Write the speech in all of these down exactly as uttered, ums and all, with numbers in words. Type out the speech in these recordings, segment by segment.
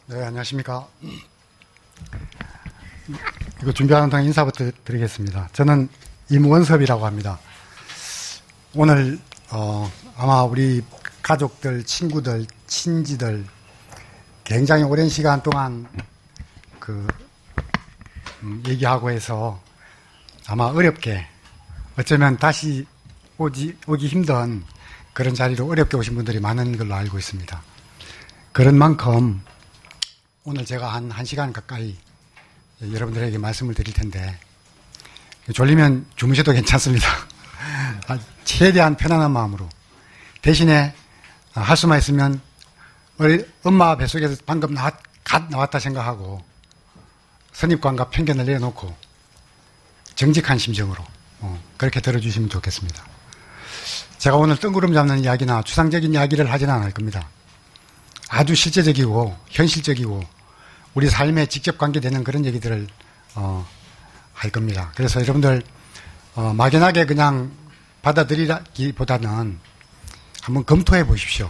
네, 안녕하십니까. 이거 준비하는 동안 인사부터 드리겠습니다. 저는 임원섭이라고 합니다. 오늘 어, 아마 우리 가족들, 친구들, 친지들 굉장히 오랜 시간 동안 그 음, 얘기하고 해서 아마 어렵게 어쩌면 다시 오지, 오기 힘든 그런 자리로 어렵게 오신 분들이 많은 걸로 알고 있습니다. 그런 만큼 오늘 제가 한, 한 시간 가까이 여러분들에게 말씀을 드릴 텐데, 졸리면 주무셔도 괜찮습니다. 최대한 편안한 마음으로. 대신에 할 수만 있으면 엄마 뱃속에서 방금 나왔, 갓 나왔다 생각하고 선입관과 편견을 내려놓고 정직한 심정으로 어, 그렇게 들어주시면 좋겠습니다. 제가 오늘 뜬구름 잡는 이야기나 추상적인 이야기를 하지는 않을 겁니다. 아주 실제적이고 현실적이고 우리 삶에 직접 관계되는 그런 얘기들을 어, 할 겁니다. 그래서 여러분들 어, 막연하게 그냥 받아들이기보다는 한번 검토해 보십시오.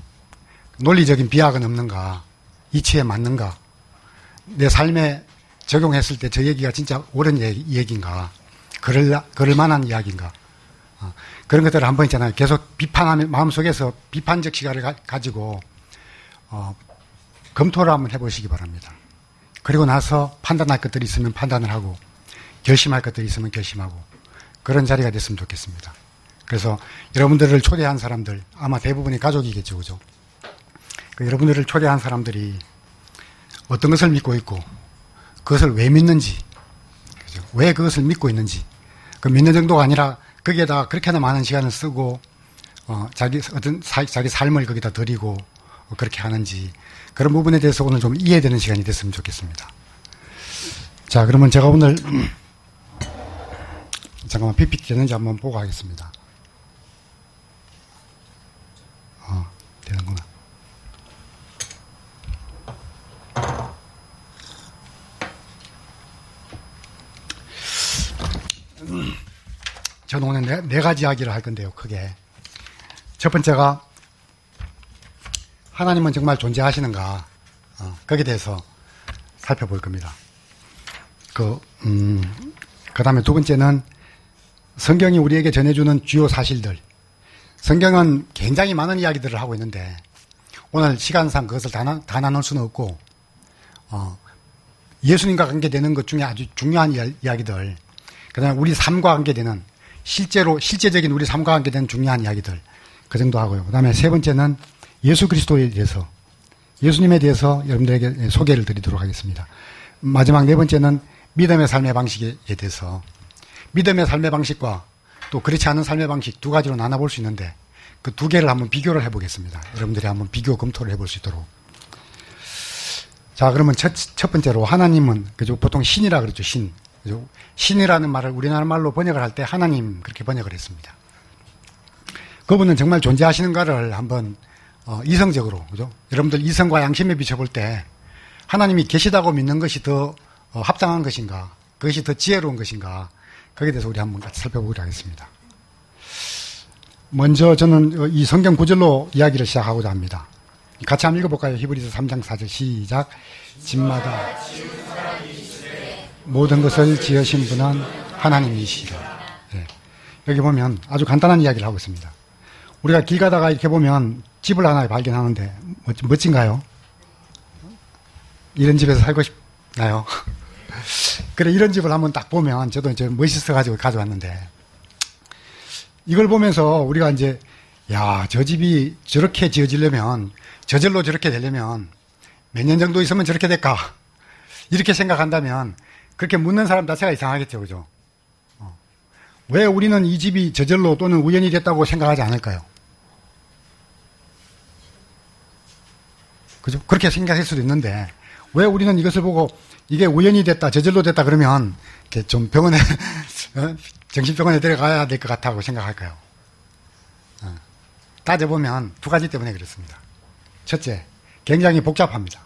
논리적인 비약은 없는가, 이치에 맞는가, 내 삶에 적용했을 때 저 얘기가 진짜 옳은 얘기, 얘기인가, 그럴, 그럴 만한 이야기인가, 어, 그런 것들을 한번 있잖아요. 계속 비판하면 마음속에서 비판적 시각을 가, 가지고 어, 검토를 한번 해보시기 바랍니다. 그리고 나서 판단할 것들이 있으면 판단을 하고 결심할 것들이 있으면 결심하고 그런 자리가 됐으면 좋겠습니다. 그래서 여러분들을 초대한 사람들, 아마 대부분이 가족이겠죠, 그죠? 그 여러분들을 초대한 사람들이 어떤 것을 믿고 있고 그것을 왜 믿는지, 그죠? 왜 그것을 믿고 있는지, 그 믿는 정도가 아니라 거기에다가 그렇게나 많은 시간을 쓰고 어, 자기 어떤 사, 자기 삶을 거기다 드리고 그렇게 하는지 그런 부분에 대해서 오늘 좀 이해되는 시간이 됐으면 좋겠습니다. 자, 그러면 제가 오늘 잠깐만 피피티 되는지 한번 보고 하겠습니다. 어, 되는구나. 저는 오늘 네, 네 가지 이야기를 할 건데요, 크게. 첫 번째가 하나님은 정말 존재하시는가, 어, 거기에 대해서 살펴볼 겁니다. 그, 음, 그 다음에 두 번째는 성경이 우리에게 전해주는 주요 사실들. 성경은 굉장히 많은 이야기들을 하고 있는데, 오늘 시간상 그것을 다, 나, 다 나눌 수는 없고, 어, 예수님과 관계되는 것 중에 아주 중요한 이야, 이야기들, 그 다음에 우리 삶과 관계되는, 실제로, 실제적인 우리 삶과 관계되는 중요한 이야기들, 그 정도 하고요. 그 다음에 세 번째는 예수 그리스도에 대해서, 예수님에 대해서 여러분들에게 소개를 드리도록 하겠습니다. 마지막 네 번째는 믿음의 삶의 방식에 대해서, 믿음의 삶의 방식과 또 그렇지 않은 삶의 방식 두 가지로 나눠볼 수 있는데, 그 두 개를 한번 비교를 해보겠습니다. 여러분들이 한번 비교 검토를 해볼 수 있도록. 자, 그러면 첫, 첫 번째로 하나님은, 그죠? 보통 신이라 그러죠, 신. 그죠? 신이라는 말을 우리나라 말로 번역을 할 때 하나님 그렇게 번역을 했습니다. 그분은 정말 존재하시는가를 한번 어, 이성적으로, 그죠? 여러분들 이성과 양심에 비춰볼 때 하나님이 계시다고 믿는 것이 더 어, 합당한 것인가, 그것이 더 지혜로운 것인가, 거기에 대해서 우리 한번 같이 살펴보기로 하겠습니다. 먼저 저는 이 성경 구절로 이야기를 시작하고자 합니다. 같이 한번 읽어볼까요? 히브리서 삼 장 사 절 시작. 집마다 모든 것을 지으신 분은 하나님이시라. 네. 여기 보면 아주 간단한 이야기를 하고 있습니다. 우리가 길 가다가 이렇게 보면 집을 하나 발견하는데 멋진, 멋진가요? 이런 집에서 살고 싶나요? 그래, 이런 집을 한번 딱 보면 저도 이제 멋있어가지고 가져왔는데, 이걸 보면서 우리가 이제, 야, 저 집이 저렇게 지어지려면, 저절로 저렇게 되려면 몇 년 정도 있으면 저렇게 될까? 이렇게 생각한다면 그렇게 묻는 사람 자체가 이상하겠죠, 그죠? 어. 왜 우리는 이 집이 저절로 또는 우연히 됐다고 생각하지 않을까요? 그죠? 그렇게 생각할 수도 있는데, 왜 우리는 이것을 보고 이게 우연히 됐다, 저절로 됐다 그러면 이렇게 좀 병원에, 정신병원에 데려가야 될 것 같다고 생각할까요? 어. 따져보면 두 가지 때문에 그렇습니다. 첫째, 굉장히 복잡합니다.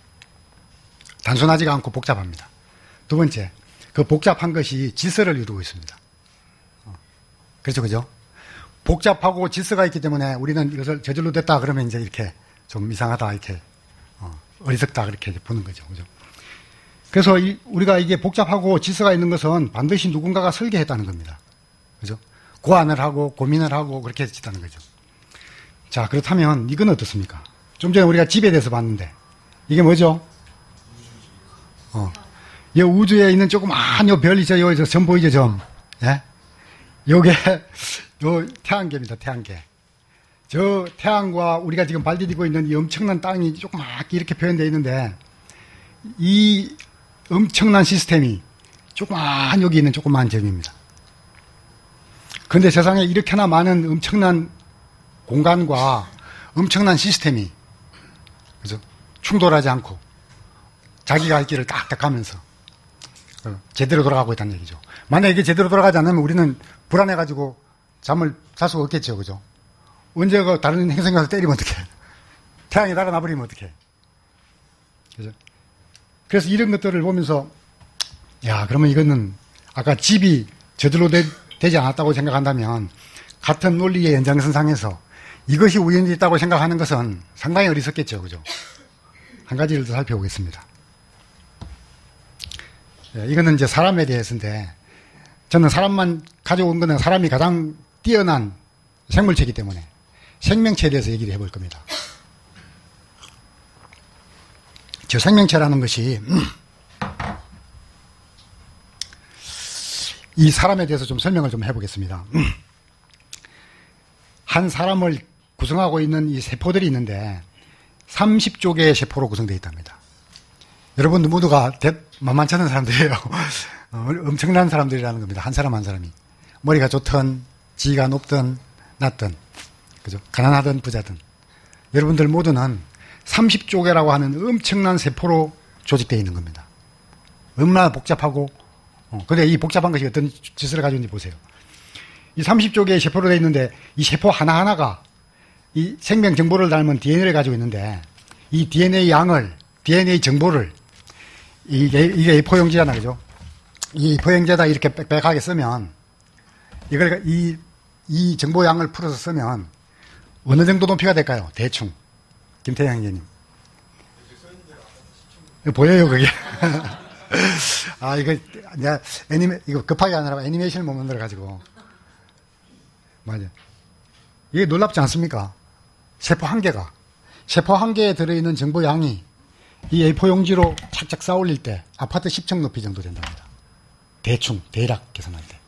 단순하지가 않고 복잡합니다. 두 번째, 그 복잡한 것이 질서를 이루고 있습니다. 어. 그렇죠, 그죠? 복잡하고 질서가 있기 때문에 우리는 이것을 저절로 됐다 그러면 이제 이렇게 좀 이상하다, 이렇게, 어, 어리석다 그렇게 보는 거죠. 그죠? 그래서 이, 우리가 이게 복잡하고 질서가 있는 것은 반드시 누군가가 설계했다는 겁니다. 그죠? 고안을 하고 고민을 하고 그렇게 했다는 거죠. 자, 그렇다면 이건 어떻습니까? 좀 전에 우리가 집에 대해서 봤는데 이게 뭐죠? 어. 이 우주에 있는 조그만 요 별 있죠? 요, 점 보이죠? 점. 예? 요게, 요 태양계입니다. 태양계. 저 태양과 우리가 지금 발 디디고 있는 이 엄청난 땅이 조그맣게 이렇게 표현되어 있는데 이 엄청난 시스템이 조그만 여기 있는 조그만 점입니다. 그런데 세상에 이렇게나 많은 엄청난 공간과 엄청난 시스템이 그죠? 충돌하지 않고 자기가 할 길을 딱딱 가면서 제대로 돌아가고 있다는 얘기죠. 만약에 이게 제대로 돌아가지 않으면 우리는 불안해가지고 잠을 잘 수가 없겠죠. 그죠? 언제 그 다른 행성에 가서 때리면 어떡해? 태양이 날아나버리면 어떡해? 그죠? 그래서 이런 것들을 보면서, 야, 그러면 이거는 아까 집이 저절로 되, 되지 않았다고 생각한다면 같은 논리의 연장선상에서 이것이 우연히 있다고 생각하는 것은 상당히 어리석겠죠. 그죠? 한 가지를 더 살펴보겠습니다. 예, 이거는 이제 사람에 대해서인데 저는 사람만 가져온 거는 사람이 가장 뛰어난 생물체이기 때문에 생명체에 대해서 얘기를 해볼 겁니다. 저 생명체라는 것이 이 사람에 대해서 좀 설명을 좀 해보겠습니다. 한 사람을 구성하고 있는 이 세포들이 있는데 삼십조 개의 세포로 구성되어 있답니다. 여러분들 모두가 대, 만만치 않은 사람들이에요. 어, 엄청난 사람들이라는 겁니다. 한 사람 한 사람이. 머리가 좋든 지위가 높든 낮든 그죠? 가난하든 부자든 여러분들 모두는 삼십조 개라고 하는 엄청난 세포로 조직되어 있는 겁니다. 얼마나 복잡하고 어, 근데 이 복잡한 것이 어떤 짓을 가지고 있는지 보세요. 이 삼십조 개의 세포로 되어 있는데 이 세포 하나하나가 이 생명 정보를 닮은 디엔에이를 가지고 있는데 이 디엔에이 양을 디엔에이 정보를 이게, 이게 에이포 용지잖아, 그죠? 이 에이포 용지에다 이렇게 빽빽하게 쓰면 이걸 이, 이 정보 양을 풀어서 쓰면 어느 정도 높이가 될까요? 대충. 김태형 형님. 보여요, 그게. 아, 이거, 내가 애니메, 이거 급하게 하느라고 애니메이션을 못 만들어가지고. 맞아. 이게 놀랍지 않습니까? 세포 한 개가. 세포 한 개에 들어있는 정보 양이 이 에이포 용지로 착착 쌓아 올릴 때 아파트 십 층 높이 정도 된답니다. 대충, 대략 계산할 때.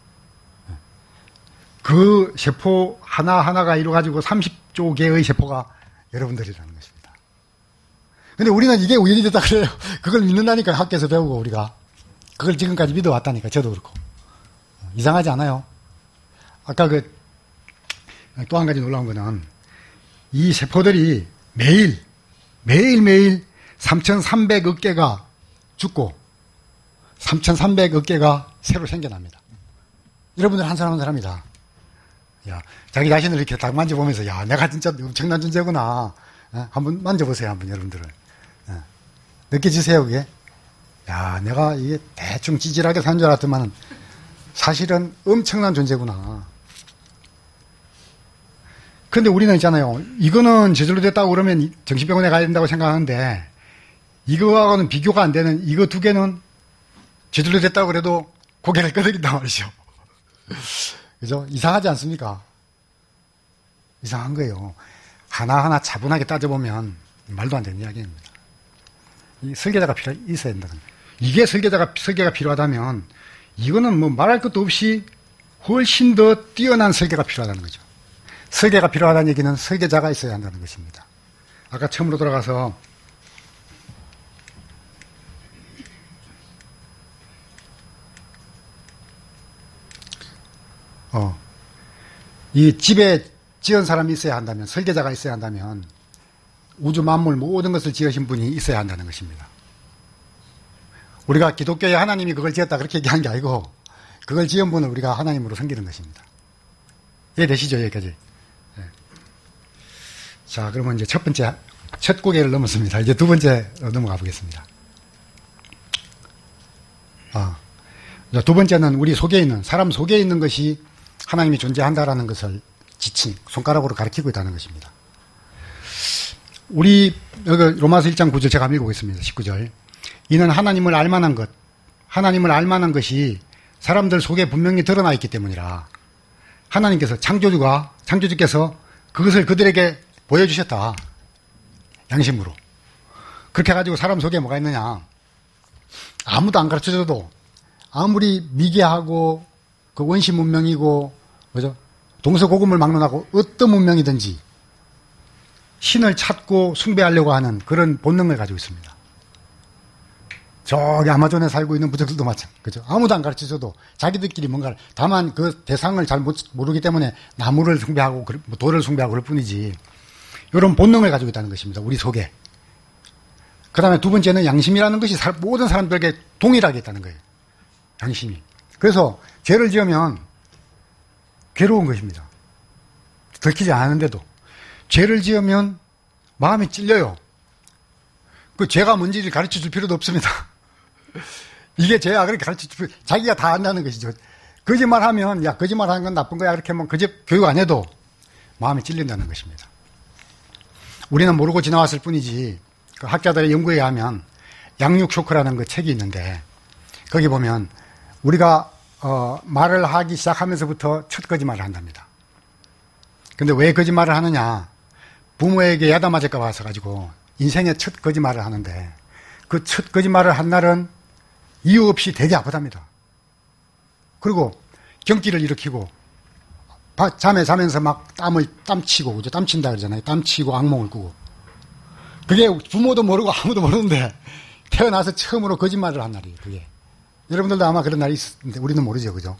그 세포 하나하나가 이루어가지고 삼십조 개의 세포가 여러분들이라는 것입니다. 근데 우리는 이게 우연히 됐다 그래요. 그걸 믿는다니까 학교에서 배우고 우리가. 그걸 지금까지 믿어왔다니까 저도 그렇고. 이상하지 않아요? 아까 그, 또 한 가지 놀라운 거는 이 세포들이 매일, 매일매일 삼천삼백억 개가 죽고 삼천삼백억 개가 새로 생겨납니다. 여러분들 한 사람 한 사람이다. 야, 자기 자신을 이렇게 딱 만져보면서, 야, 내가 진짜 엄청난 존재구나. 어? 한번 만져보세요, 한번 여러분들을. 어. 느껴지세요, 그게? 야, 내가 이게 대충 찌질하게 사는 줄 알았더만, 사실은 엄청난 존재구나. 근데 우리는 있잖아요. 이거는 제대로 됐다고 그러면 정신병원에 가야 된다고 생각하는데, 이거하고는 비교가 안 되는 이거 두 개는 제대로 됐다고 그래도 고개를 끄덕인단 말이죠. 그죠? 이상하지 않습니까? 이상한 거예요. 하나하나 차분하게 따져보면 말도 안 되는 이야기입니다. 이 설계자가 필요, 있어야 된다. 이게 설계자가, 설계가 필요하다면 이거는 뭐 말할 것도 없이 훨씬 더 뛰어난 설계가 필요하다는 거죠. 설계가 필요하다는 얘기는 설계자가 있어야 한다는 것입니다. 아까 처음으로 돌아가서 어, 이 집에 지은 사람이 있어야 한다면, 설계자가 있어야 한다면, 우주 만물 모든 것을 지으신 분이 있어야 한다는 것입니다. 우리가 기독교의 하나님이 그걸 지었다 그렇게 얘기한 게 아니고, 그걸 지은 분을 우리가 하나님으로 섬기는 것입니다. 이해되시죠, 여기까지? 네. 자, 그러면 이제 첫 번째, 첫 고개를 넘었습니다. 이제 두 번째로 넘어가 보겠습니다. 아, 두 번째는 우리 속에 있는, 사람 속에 있는 것이 하나님이 존재한다라는 것을 지칭, 손가락으로 가리키고 있다는 것입니다. 우리 여기 로마서 일 장 구 절 제가 읽고 있습니다. 십구 절. 이는 하나님을 알만한 것, 하나님을 알만한 것이 사람들 속에 분명히 드러나 있기 때문이라. 하나님께서 창조주가 창조주께서 그것을 그들에게 보여주셨다. 양심으로. 그렇게 해가지고 사람 속에 뭐가 있느냐. 아무도 안 가르쳐줘도 아무리 미개하고 그 원시 문명이고 그죠? 동서고금을 막론하고 어떤 문명이든지 신을 찾고 숭배하려고 하는 그런 본능을 가지고 있습니다. 저기 아마존에 살고 있는 부족들도 마찬가지. 그죠? 아무도 안 가르쳐줘도 자기들끼리 뭔가를, 다만 그 대상을 잘 모르기 때문에 나무를 숭배하고 돌을 숭배하고 그럴 뿐이지. 이런 본능을 가지고 있다는 것입니다. 우리 속에. 그 다음에 두 번째는 양심이라는 것이 모든 사람들에게 동일하게 있다는 거예요. 양심이. 그래서 죄를 지으면 괴로운 것입니다. 들키지 않았는데도. 죄를 지으면 마음이 찔려요. 그 죄가 뭔지를 가르쳐 줄 필요도 없습니다. 이게 죄야. 그렇게 가르쳐 줄 필요, 자기가 다 안다는 것이죠. 거짓말 하면, 야, 거짓말 하는 건 나쁜 거야. 그렇게 하면 거짓 교육 안 해도 마음이 찔린다는 것입니다. 우리는 모르고 지나왔을 뿐이지, 그 학자들의 연구에 의하면 양육 쇼크라는 그 책이 있는데, 거기 보면 우리가, 어, 말을 하기 시작하면서부터 첫 거짓말을 한답니다. 근데 왜 거짓말을 하느냐? 부모에게 야단맞을까 봐서 가지고 인생의 첫 거짓말을 하는데, 그 첫 거짓말을 한 날은 이유 없이 되게 아프답니다. 그리고 경기를 일으키고 잠에 자면서 막 땀을 땀치고, 그죠? 땀친다 그러잖아요. 땀치고 악몽을 꾸고. 그게 부모도 모르고 아무도 모르는데 태어나서 처음으로 거짓말을 한 날이에요. 그게. 여러분들도 아마 그런 날이 있는데 우리는 모르죠, 그죠?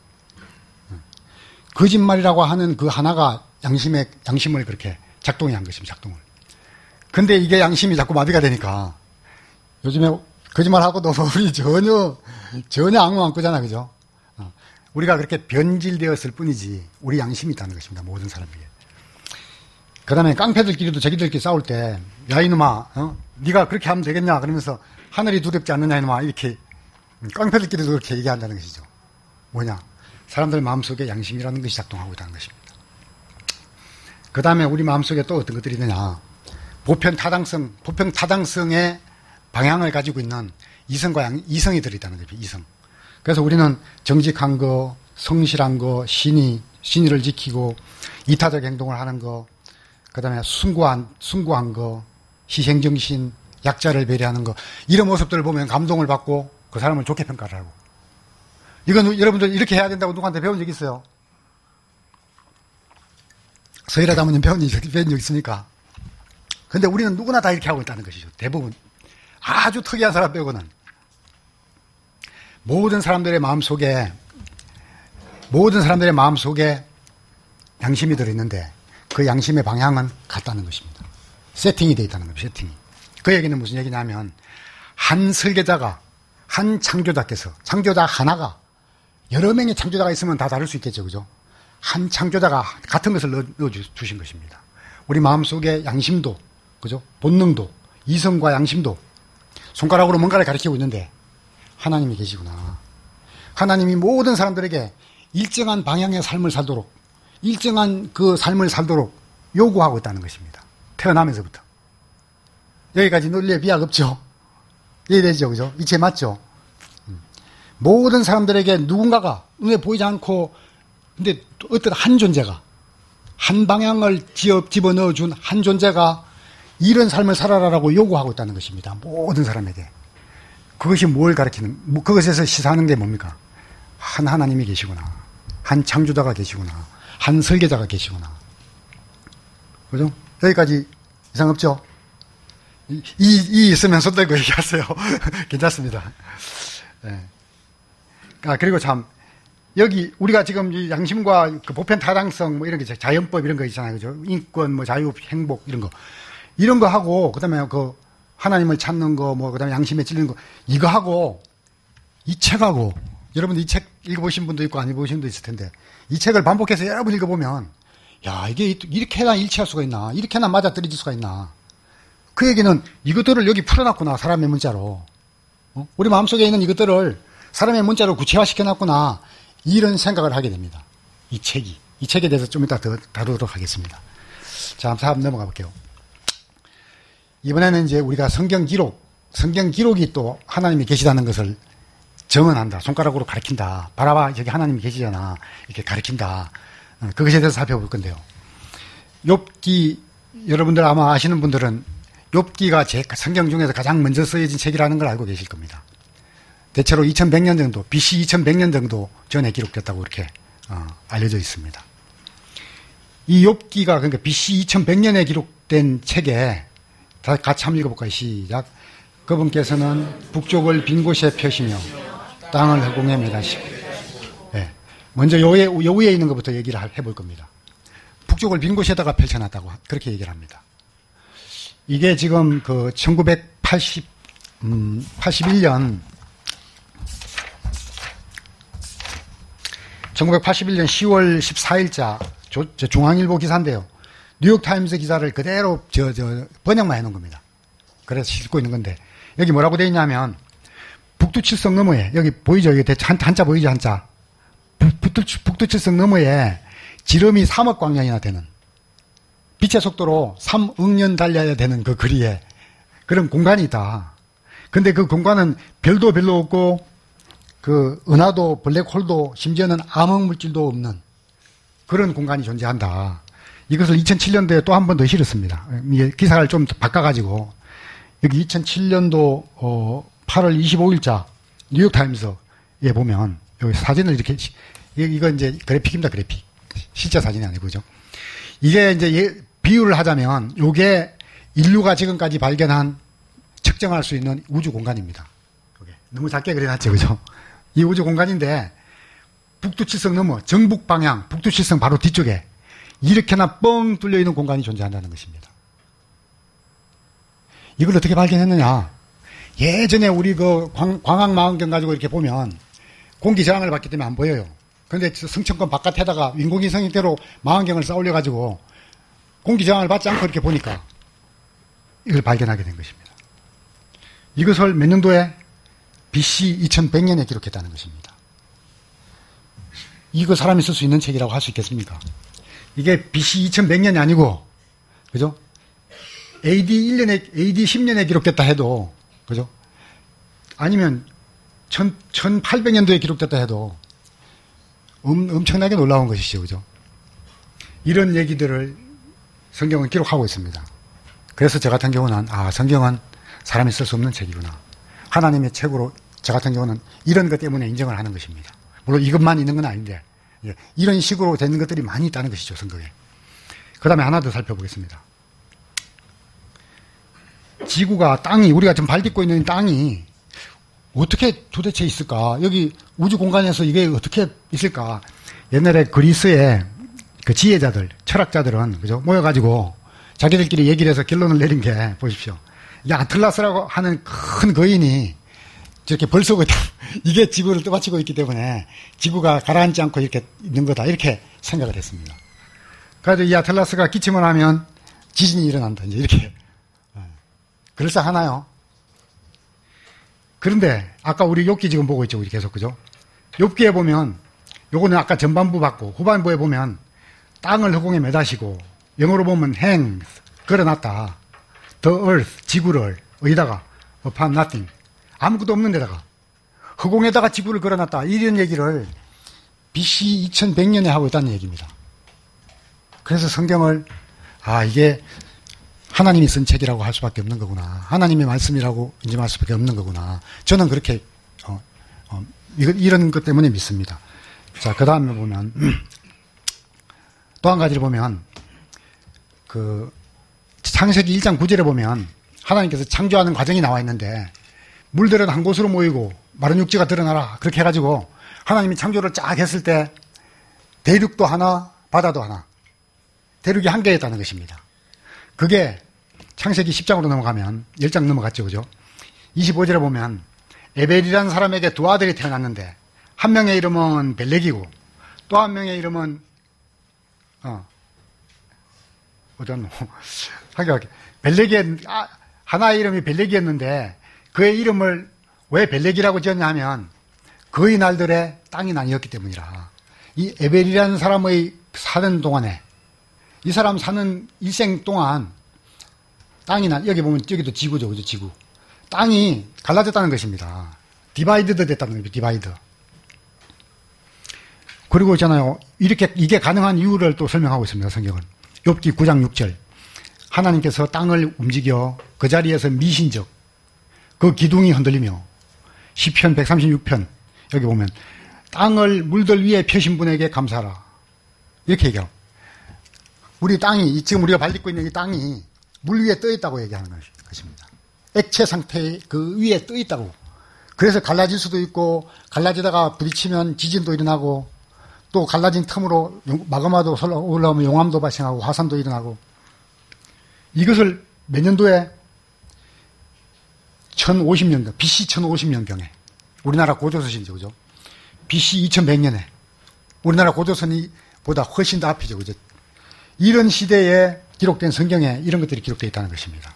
거짓말이라고 하는 그 하나가 양심의 양심을 그렇게 작동이 한 것입니다. 작동을. 근데 이게 양심이 자꾸 마비가 되니까 요즘에 거짓말하고도 우리 전혀 전혀 악몽 안 꾸잖아, 그죠? 어. 우리가 그렇게 변질되었을 뿐이지 우리 양심이 있다는 것입니다. 모든 사람에게. 그 다음에 깡패들끼리도 자기들끼리 싸울 때, 야 이놈아, 어? 네가 그렇게 하면 되겠냐 그러면서 하늘이 두렵지 않느냐 이놈아, 이렇게 깡패들끼리도 그렇게 얘기한다는 것이죠. 뭐냐? 사람들 마음속에 양심이라는 것이 작동하고 있다는 것입니다. 그 다음에 우리 마음속에 또 어떤 것들이 있느냐? 보편 타당성, 보편 타당성의 방향을 가지고 있는 이성과 양, 이성이 들어있다는 거죠. 이성. 그래서 우리는 정직한 거, 성실한 거, 신의, 신의를 지키고 이타적 행동을 하는 거, 그 다음에 숭고한, 숭고한 거, 희생정신, 약자를 배려하는 거, 이런 모습들을 보면 감동을 받고 그 사람을 좋게 평가를 하고. 이건 여러분들 이렇게 해야 된다고 누구한테 배운 적 있어요? 서희라다모님 배운 적, 배운 적 있습니까? 근데 우리는 누구나 다 이렇게 하고 있다는 것이죠. 대부분. 아주 특이한 사람 빼고는. 모든 사람들의 마음 속에, 모든 사람들의 마음 속에 양심이 들어있는데 그 양심의 방향은 같다는 것입니다. 세팅이 되어 있다는 겁니다. 세팅이. 그 얘기는 무슨 얘기냐면 한 설계자가, 한 창조자께서, 창조자 하나가 여러 명의 창조자가 있으면 다 다를 수 있겠죠. 그죠? 한 창조자가 같은 것을 넣어, 넣어 주신 것입니다. 우리 마음속에 양심도, 그죠? 본능도, 이성과 양심도 손가락으로 뭔가를 가리키고 있는데 하나님이 계시구나. 하나님이 모든 사람들에게 일정한 방향의 삶을 살도록, 일정한 그 삶을 살도록 요구하고 있다는 것입니다. 태어나면서부터. 여기까지 논리에 비약 없죠? 이해되죠? 그죠? 이체 맞죠? 모든 사람들에게 누군가가 눈에 보이지 않고, 근데 어떤 한 존재가, 한 방향을 집어넣어 준 한 존재가 이런 삶을 살아라라고 요구하고 있다는 것입니다. 모든 사람에게. 그것이 뭘 가리키는, 그것에서 시사하는 게 뭡니까? 한 하나님이 계시구나. 한 창조자가 계시구나. 한 설계자가 계시구나. 그죠? 여기까지 이상 없죠? 이, 이 있으면 손 들고 얘기하세요. 괜찮습니다. 네. 아, 그리고 참, 여기, 우리가 지금 이 양심과 그 보편 타당성, 뭐 이런 게 자연법 이런 거 있잖아요. 그죠? 인권, 뭐 자유, 행복, 이런 거. 이런 거 하고, 그 다음에 그 하나님을 찾는 거, 뭐, 그 다음에 양심에 찔리는 거, 이거 하고, 이 책하고, 여러분 이 책 읽어보신 분도 있고 안 읽어보신 분도 있을 텐데, 이 책을 반복해서 여러 번 읽어보면, 야, 이게 이렇게나 일치할 수가 있나, 이렇게나 맞아 떨어질 수가 있나. 그 얘기는 이것들을 여기 풀어놨구나, 사람의 문자로. 어? 우리 마음속에 있는 이것들을 사람의 문자로 구체화시켜놨구나, 이런 생각을 하게 됩니다. 이 책이. 이 책에 대해서 좀 이따 더 다루도록 하겠습니다. 자, 한번 넘어가 볼게요. 이번에는 이제 우리가 성경 기록, 성경 기록이 또 하나님이 계시다는 것을 증언한다. 손가락으로 가리킨다. 바라봐, 저기 하나님이 계시잖아. 이렇게 가리킨다. 그것에 대해서 살펴볼 건데요. 욥기, 여러분들 아마 아시는 분들은 욥기가 제 성경 중에서 가장 먼저 쓰여진 책이라는 걸 알고 계실 겁니다. 대체로 이천백 년 정도, 비씨 이천백 년 정도 전에 기록됐다고 이렇게 어, 알려져 있습니다. 이 욥기가 그러니까 비씨 이천백 년에 기록된 책에 다 같이 한번 읽어볼까요? 시작. 그분께서는 북쪽을 빈 곳에 펴시며 땅을 허공에 매다시고. 네. 먼저 요, 요 위에 있는 것부터 얘기를 해볼 겁니다. 북쪽을 빈 곳에다가 펼쳐놨다고 그렇게 얘기를 합니다. 이게 지금 그 천구백팔십, 음, 팔십일 년 천구백팔십일 년 시월 십사일자 조, 중앙일보 기사인데요. 뉴욕타임스 기사를 그대로 저, 저 번역만 해놓은 겁니다. 그래서 싣고 있는 건데 여기 뭐라고 되어 있냐면 북두칠성 너머에 여기 보이죠? 여기 한, 한자 보이죠? 한자. 북두, 북두칠성 너머에 지름이 삼억 광년이나 되는 빛의 속도로 삼억 년 달려야 되는 그 거리에 그런 공간이 있다. 근데 그 공간은 별도 별로 없고 그 은하도 블랙홀도 심지어는 암흑물질도 없는 그런 공간이 존재한다. 이것을 이천칠 년도에 또 한 번 더 실었습니다. 기사를 좀 바꿔가지고 여기 이천칠 년도 어 팔월 이십오일자 뉴욕타임스에 보면 여기 사진을 이렇게 이거 이제 그래픽입니다. 그래픽. 실제 사진이 아니고 그죠? 이게 이제 비유를 하자면 이게 인류가 지금까지 발견한 측정할 수 있는 우주 공간입니다. 이게 너무 작게 그려놨죠, 그죠? 이 우주 공간인데 북두칠성 넘어 정북 방향 북두칠성 바로 뒤쪽에 이렇게나 뻥 뚫려 있는 공간이 존재한다는 것입니다. 이걸 어떻게 발견했느냐? 예전에 우리 그 광, 광학 망원경 가지고 이렇게 보면 공기 저항을 받기 때문에 안 보여요. 그런데 성층권 바깥에다가 인공위성 형태로 망원경을 쌓 올려 가지고 공기 저항을 받지 않고 이렇게 보니까 이걸 발견하게 된 것입니다. 이것을 몇 년도에? 비씨 이천백 년에 기록했다는 것입니다. 이거 사람이 쓸 수 있는 책이라고 할 수 있겠습니까? 이게 비씨 이천백 년이 아니고, 그죠? 에이디 일 년에, 에이디 십 년에 기록됐다 해도, 그죠? 아니면, 천팔백 년도에 기록됐다 해도, 음, 엄청나게 놀라운 것이죠, 그죠? 이런 얘기들을 성경은 기록하고 있습니다. 그래서 저 같은 경우는, 아, 성경은 사람이 쓸 수 없는 책이구나. 하나님의 책으로 저 같은 경우는 이런 것 때문에 인정을 하는 것입니다. 물론 이것만 있는 건 아닌데, 예, 이런 식으로 되는 것들이 많이 있다는 것이죠, 성경에. 그 다음에 하나 더 살펴보겠습니다. 지구가, 땅이, 우리가 지금 발 딛고 있는 땅이 어떻게 도대체 있을까? 여기 우주 공간에서 이게 어떻게 있을까? 옛날에 그리스의 그 지혜자들, 철학자들은, 그죠? 모여가지고 자기들끼리 얘기를 해서 결론을 내린 게, 보십시오. 이 아틀라스라고 하는 큰 거인이 저렇게 벌써 이게 지구를 떠받치고 있기 때문에 지구가 가라앉지 않고 이렇게 있는 거다. 이렇게 생각을 했습니다. 그래도 이 아틀라스가 기침을 하면 지진이 일어난다. 이제 이렇게. 그럴싸하나요? 그런데 아까 우리 욥기 지금 보고 있죠. 우리 계속. 그죠? 욥기에 보면 요거는 아까 전반부 봤고 후반부에 보면 땅을 허공에 매다시고 영어로 보면 hang, 걸어놨다. The earth, 지구를 어디다가 upon nothing, 아무것도 없는 데다가 허공에다가 지구를 걸어놨다. 이런 얘기를 비씨 이천백 년에 하고 있다는 얘기입니다. 그래서 성경을 아 이게 하나님이 쓴 책이라고 할 수밖에 없는 거구나. 하나님의 말씀이라고 인정할 수밖에 없는 거구나. 저는 그렇게 어, 어, 이거, 이런 것 때문에 믿습니다. 자, 그 다음에 보면 또 한 가지를 보면 그 창세기 일 장 구 절에 보면 하나님께서 창조하는 과정이 나와 있는데 물들은 한 곳으로 모이고 마른 육지가 드러나라. 그렇게 해가지고 하나님이 창조를 쫙 했을 때 대륙도 하나, 바다도 하나. 대륙이 한 개였다는 것입니다. 그게 창세기 십 장으로 넘어가면 십 장 넘어갔죠. 그죠? 이십오 절에 보면 에벨이라는 사람에게 두 아들이 태어났는데 한 명의 이름은 벨렉이고 또 한 명의 이름은 어 어떤 하게 하게 벨렉이 아, 하나의 이름이 벨렉이었는데 그의 이름을 왜 벨렉이라고 지었냐면 그의 날들에 땅이 나뉘었기 때문이라. 이 에벨이라는 사람의 사는 동안에 이 사람 사는 일생 동안 땅이나, 여기 보면 여기도 지구죠. 그죠? 지구. 땅이 갈라졌다는 것입니다. 디바이드드 됐다는 겁니다. 디바이드. 그리고 있잖아요. 이렇게, 이게 가능한 이유를 또 설명하고 있습니다. 성경은. 욥기 구 장 육 절. 하나님께서 땅을 움직여 그 자리에서 미신적, 그 기둥이 흔들리며, 시편 백삼십육 편, 여기 보면, 땅을 물들 위에 펴신 분에게 감사하라. 이렇게 얘기하고. 우리 땅이, 지금 우리가 밟고 있는 이 땅이 물 위에 떠 있다고 얘기하는 것입니다. 액체 상태의 그 위에 떠 있다고. 그래서 갈라질 수도 있고, 갈라지다가 부딪히면 지진도 일어나고, 또 갈라진 틈으로 마그마도 올라오면 용암도 발생하고, 화산도 일어나고. 이것을 몇 년도에? 천오십 년경, 비씨 천오십 년경에. 우리나라 고조선이죠, 그죠? 비씨 이천백 년에. 우리나라 고조선이 보다 훨씬 더 앞이죠, 그죠? 이런 시대에 기록된 성경에 이런 것들이 기록되어 있다는 것입니다.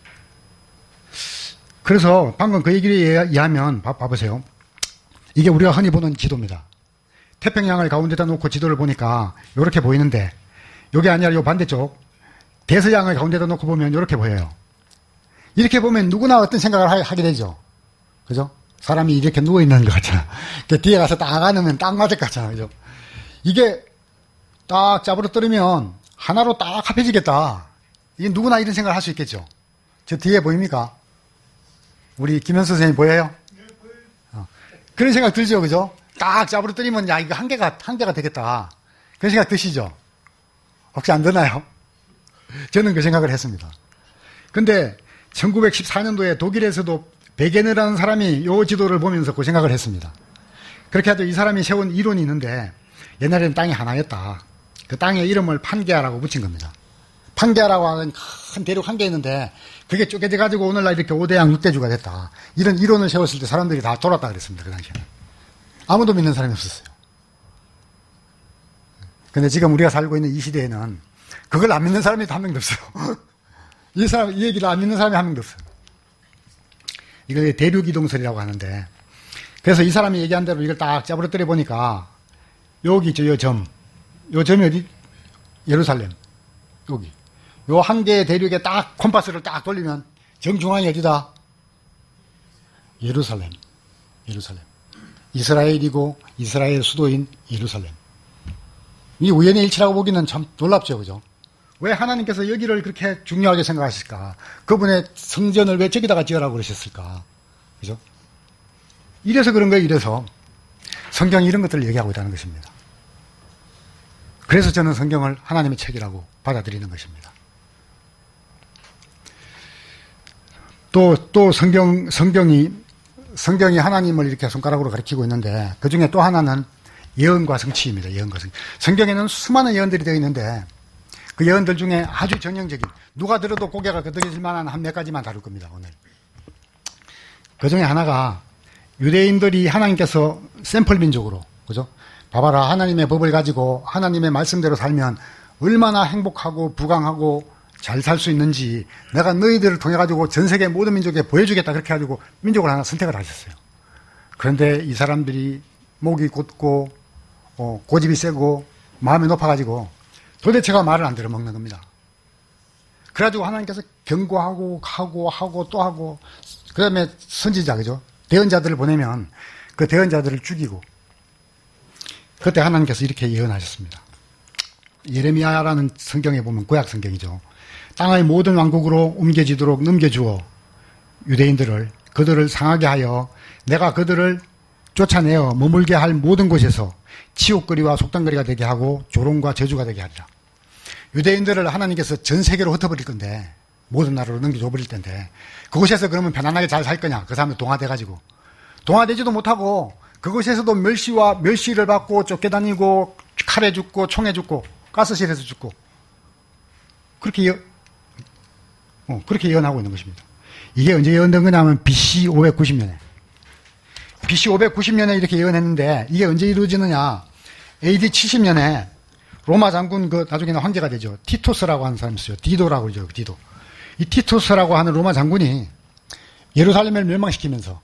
그래서 방금 그 얘기를 이해하면, 봐, 봐보세요. 이게 우리가 흔히 보는 지도입니다. 태평양을 가운데다 놓고 지도를 보니까 이렇게 보이는데, 이게 아니라 요 반대쪽, 대서양을 가운데다 놓고 보면 이렇게 보여요. 이렇게 보면 누구나 어떤 생각을 하, 하게 되죠. 그죠? 사람이 이렇게 누워있는 것 같잖아. 뒤에 가서 딱 안으면 딱 맞을 것 같잖아. 그죠? 이게 딱 잡으러 떨으면 하나로 딱 합해지겠다. 이게 누구나 이런 생각을 할 수 있겠죠. 저 뒤에 보입니까? 우리 김현수 선생님 보여요? 어. 그런 생각 들죠, 그죠? 딱 잡으러 떨리면, 야, 이거 한 개가, 한 개가 되겠다. 그런 생각 드시죠? 혹시 안 드나요? 저는 그 생각을 했습니다. 근데 천구백십사 년도에 독일에서도 베게너라는 사람이 요 지도를 보면서 그 생각을 했습니다. 그렇게 해도 이 사람이 세운 이론이 있는데, 옛날에는 땅이 하나였다. 그 땅의 이름을 판게아라고 붙인 겁니다. 판게아라고 하는 큰 대륙 한 개 있는데, 그게 쪼개져가지고 오늘날 이렇게 오대양 육대주가 됐다. 이런 이론을 세웠을 때 사람들이 다 돌았다 그랬습니다. 그 당시에는. 아무도 믿는 사람이 없었어요. 근데 지금 우리가 살고 있는 이 시대에는 그걸 안 믿는 사람이 한 명도 없어요. 이 사람, 이 얘기를 안 믿는 사람이 한 명도 없어요. 이걸 대륙이동설이라고 하는데, 그래서 이 사람이 얘기한 대로 이걸 딱 짜부러뜨려 보니까, 여기 있죠, 요 점. 요 점이 어디? 예루살렘. 여기. 요 한 개의 대륙에 딱 콤파스를 딱 돌리면, 정중앙이 어디다? 예루살렘. 예루살렘. 이스라엘이고, 이스라엘 수도인 예루살렘. 이 우연의 일치라고 보기는 참 놀랍죠, 그죠? 왜 하나님께서 여기를 그렇게 중요하게 생각하실까? 그분의 성전을 왜 저기다가 지으라고 그러셨을까? 그죠? 이래서 그런 거예요, 이래서. 성경이 이런 것들을 얘기하고 있다는 것입니다. 그래서 저는 성경을 하나님의 책이라고 받아들이는 것입니다. 또, 또 성경, 성경이, 성경이 하나님을 이렇게 손가락으로 가리키고 있는데, 그 중에 또 하나는 예언과 성취입니다. 예언과 성취. 성경에는 수많은 예언들이 되어 있는데, 그 예언들 중에 아주 전형적인, 누가 들어도 고개가 끄덕여질 만한 한 몇 가지만 다룰 겁니다, 오늘. 그 중에 하나가, 유대인들이 하나님께서 샘플 민족으로, 그죠? 봐봐라, 하나님의 법을 가지고 하나님의 말씀대로 살면 얼마나 행복하고 부강하고 잘 살 수 있는지 내가 너희들을 통해가지고 전 세계 모든 민족에 보여주겠다, 그렇게 해가지고 민족을 하나 선택을 하셨어요. 그런데 이 사람들이 목이 곧고, 어, 고집이 세고, 마음이 높아가지고 도대체가 말을 안 들어먹는 겁니다. 그래가지고 하나님께서 경고하고, 하고, 하고, 또 하고, 그 다음에 선지자, 그죠? 대언자들을 보내면 그 대언자들을 죽이고, 그때 하나님께서 이렇게 예언하셨습니다. 예레미야라는 성경에 보면 구약 성경이죠. 땅의 모든 왕국으로 옮겨지도록 넘겨주어 유대인들을, 그들을 상하게 하여 내가 그들을 쫓아내어 머물게 할 모든 곳에서 치욕거리와 속단거리가 되게 하고 조롱과 저주가 되게 하리라. 유대인들을 하나님께서 전 세계로 흩어버릴 건데, 모든 나라로 넘겨줘 버릴 텐데, 그곳에서 그러면 편안하게 잘 살 거냐? 그 사람들 동화돼가지고. 동화되지도 못하고, 그곳에서도 멸시와 멸시를 받고 쫓겨다니고 칼에 죽고 총에 죽고 가스실에서 죽고, 그렇게 예, 어, 그렇게 예언하고 있는 것입니다. 이게 언제 예언된 거냐면 비씨 오백구십 년에 비씨 오백구십 년에 이렇게 예언했는데, 이게 언제 이루어지느냐? 에이디 칠십 년에 로마 장군, 그 나중에는 황제가 되죠, 티토스라고 하는 사람이 있어요. 디도라고 그러죠. 디도. 이 티토스라고 하는 로마 장군이 예루살렘을 멸망시키면서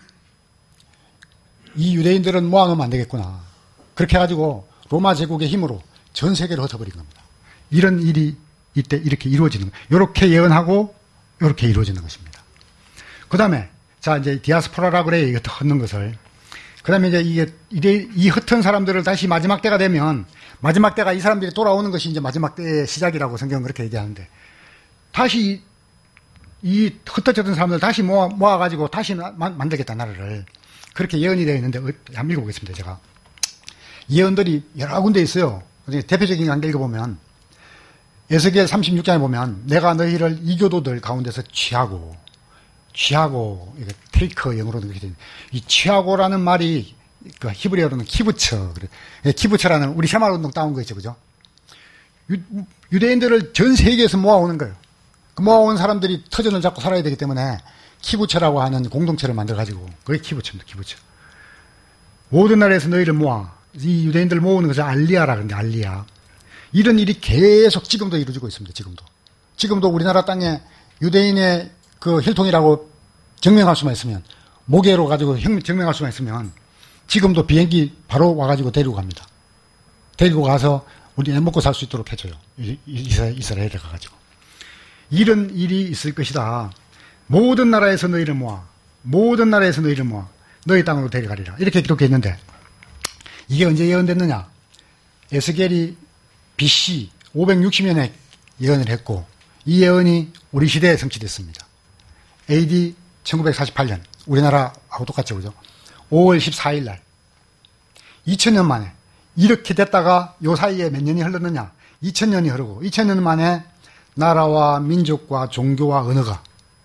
이 유대인들은 모아놓으면 안 되겠구나, 그렇게 해가지고 로마 제국의 힘으로 전 세계를 흩어버린 겁니다. 이런 일이 이때 이렇게 이루어지는 거예요. 이렇게 예언하고 이렇게 이루어지는 것입니다. 그 다음에, 자, 이제 디아스포라라고 그래요. 이게 흩는 것을. 그 다음에 이제 이게, 이래, 이 흩은 사람들을 다시 마지막 때가 되면, 마지막 때가 이 사람들이 돌아오는 것이 이제 마지막 때의 시작이라고 성경은 그렇게 얘기하는데, 다시 이 흩어졌던 사람들 다시 모아, 모아가지고 다시 만, 만들겠다, 나라를. 그렇게 예언이 되어 있는데, 한번 읽어보겠습니다, 제가. 예언들이 여러 군데 있어요. 대표적인 관계 읽어보면, 에스겔 삼십육 장에 보면, 내가 너희를 이교도들 가운데서 취하고, 취하고, 이거 테이크 영어로는 그렇게 되는, 이 취하고라는 말이, 그 히브리어로는 키부처, 그래. 키부처라는 우리 새마을운동 따온 거 있죠, 그죠? 유, 유대인들을 전 세계에서 모아오는 거예요. 그 모아온 사람들이 터전을 잡고 살아야 되기 때문에, 키부처라고 하는 공동체를 만들어가지고, 그게 키부처입니다, 키부처. 모든 나라에서 너희를 모아, 이 유대인들을 모으는 것을 알리아라 그러는데, 알리아. 이런 일이 계속 지금도 이루어지고 있습니다, 지금도. 지금도 우리나라 땅에 유대인의 그 혈통이라고 증명할 수만 있으면, 모계로 가지고 증명할 수만 있으면, 지금도 비행기 바로 와가지고 데리고 갑니다. 데리고 가서 우리 애 먹고 살 수 있도록 해줘요. 이스라엘에 가가지고. 이런 일이 있을 것이다. 모든 나라에서 너희를 모아. 모든 나라에서 너희를 모아. 너희 땅으로 데려가리라. 이렇게 기록되어 있는데, 이게 언제 예언됐느냐? 에스겔이 비씨 오백육십 년에 예언을 했고, 이 예언이 우리 시대에 성취됐습니다. 에이디 천구백사십팔 년, 우리나라하고 똑같죠, 그죠? 오월 십사일 날, 이천 년 만에, 이렇게 됐다가 요 사이에 몇 년이 흘렀느냐? 이천 년이 흐르고, 이천 년 만에 나라와 민족과 종교와 언어가,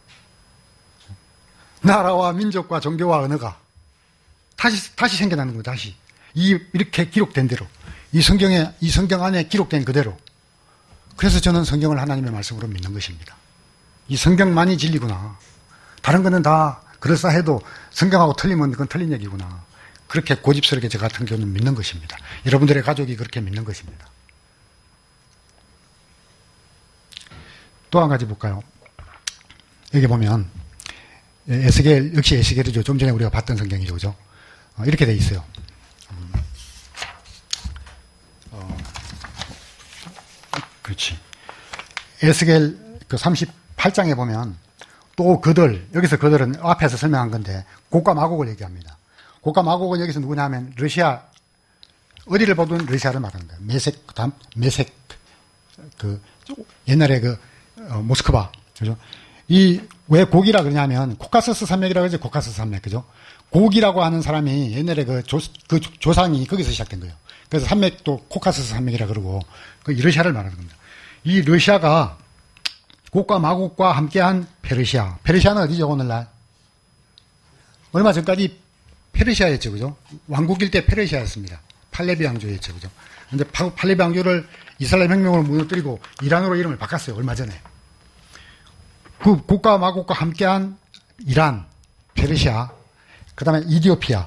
나라와 민족과 종교와 언어가 다시, 다시 생겨나는 거예요, 다시. 이, 이렇게 기록된 대로. 이 성경에, 이 성경 안에 기록된 그대로. 그래서 저는 성경을 하나님의 말씀으로 믿는 것입니다. 이 성경만이 진리구나. 다른 거는 다 그럴싸해도 성경하고 틀리면 그건 틀린 얘기구나. 그렇게 고집스럽게 저 같은 경우는 믿는 것입니다. 여러분들의 가족이 그렇게 믿는 것입니다. 또 한 가지 볼까요? 여기 보면 에스겔, 역시 에스겔이죠. 좀 전에 우리가 봤던 성경이죠, 그죠? 어, 이렇게 돼 있어요. 음, 어, 그렇지. 에스겔 그 삼십팔 장에 보면 또 그들, 여기서 그들은 앞에서 설명한 건데 고과 마곡을 얘기합니다. 고과 마곡은 여기서 누구냐 하면 러시아, 어디를 보든 러시아를 말하는 거예요. 메색, 다음, 메색, 그, 옛날에 그, 어, 모스크바, 그죠? 이, 왜 고기라 그러냐면, 코카서스 산맥이라고 하죠, 코카서스 산맥, 그죠? 고기라고 하는 사람이 옛날에 그 조, 그 조상이 거기서 시작된 거예요. 그래서 산맥도 코카서스 산맥이라 그러고, 그 러시아를 말하는 겁니다. 이 러시아가 곡과 마곡과 함께한 페르시아. 페르시아는 어디죠, 오늘날? 얼마 전까지 페르시아였죠, 그죠? 왕국일 때 페르시아였습니다. 팔레비 왕조였죠, 그죠? 근데 팔레비 왕조를 이슬람 혁명으로 무너뜨리고 이란으로 이름을 바꿨어요, 얼마 전에. 그 곡과 마곡과 함께한 이란, 페르시아, 그 다음에 이디오피아,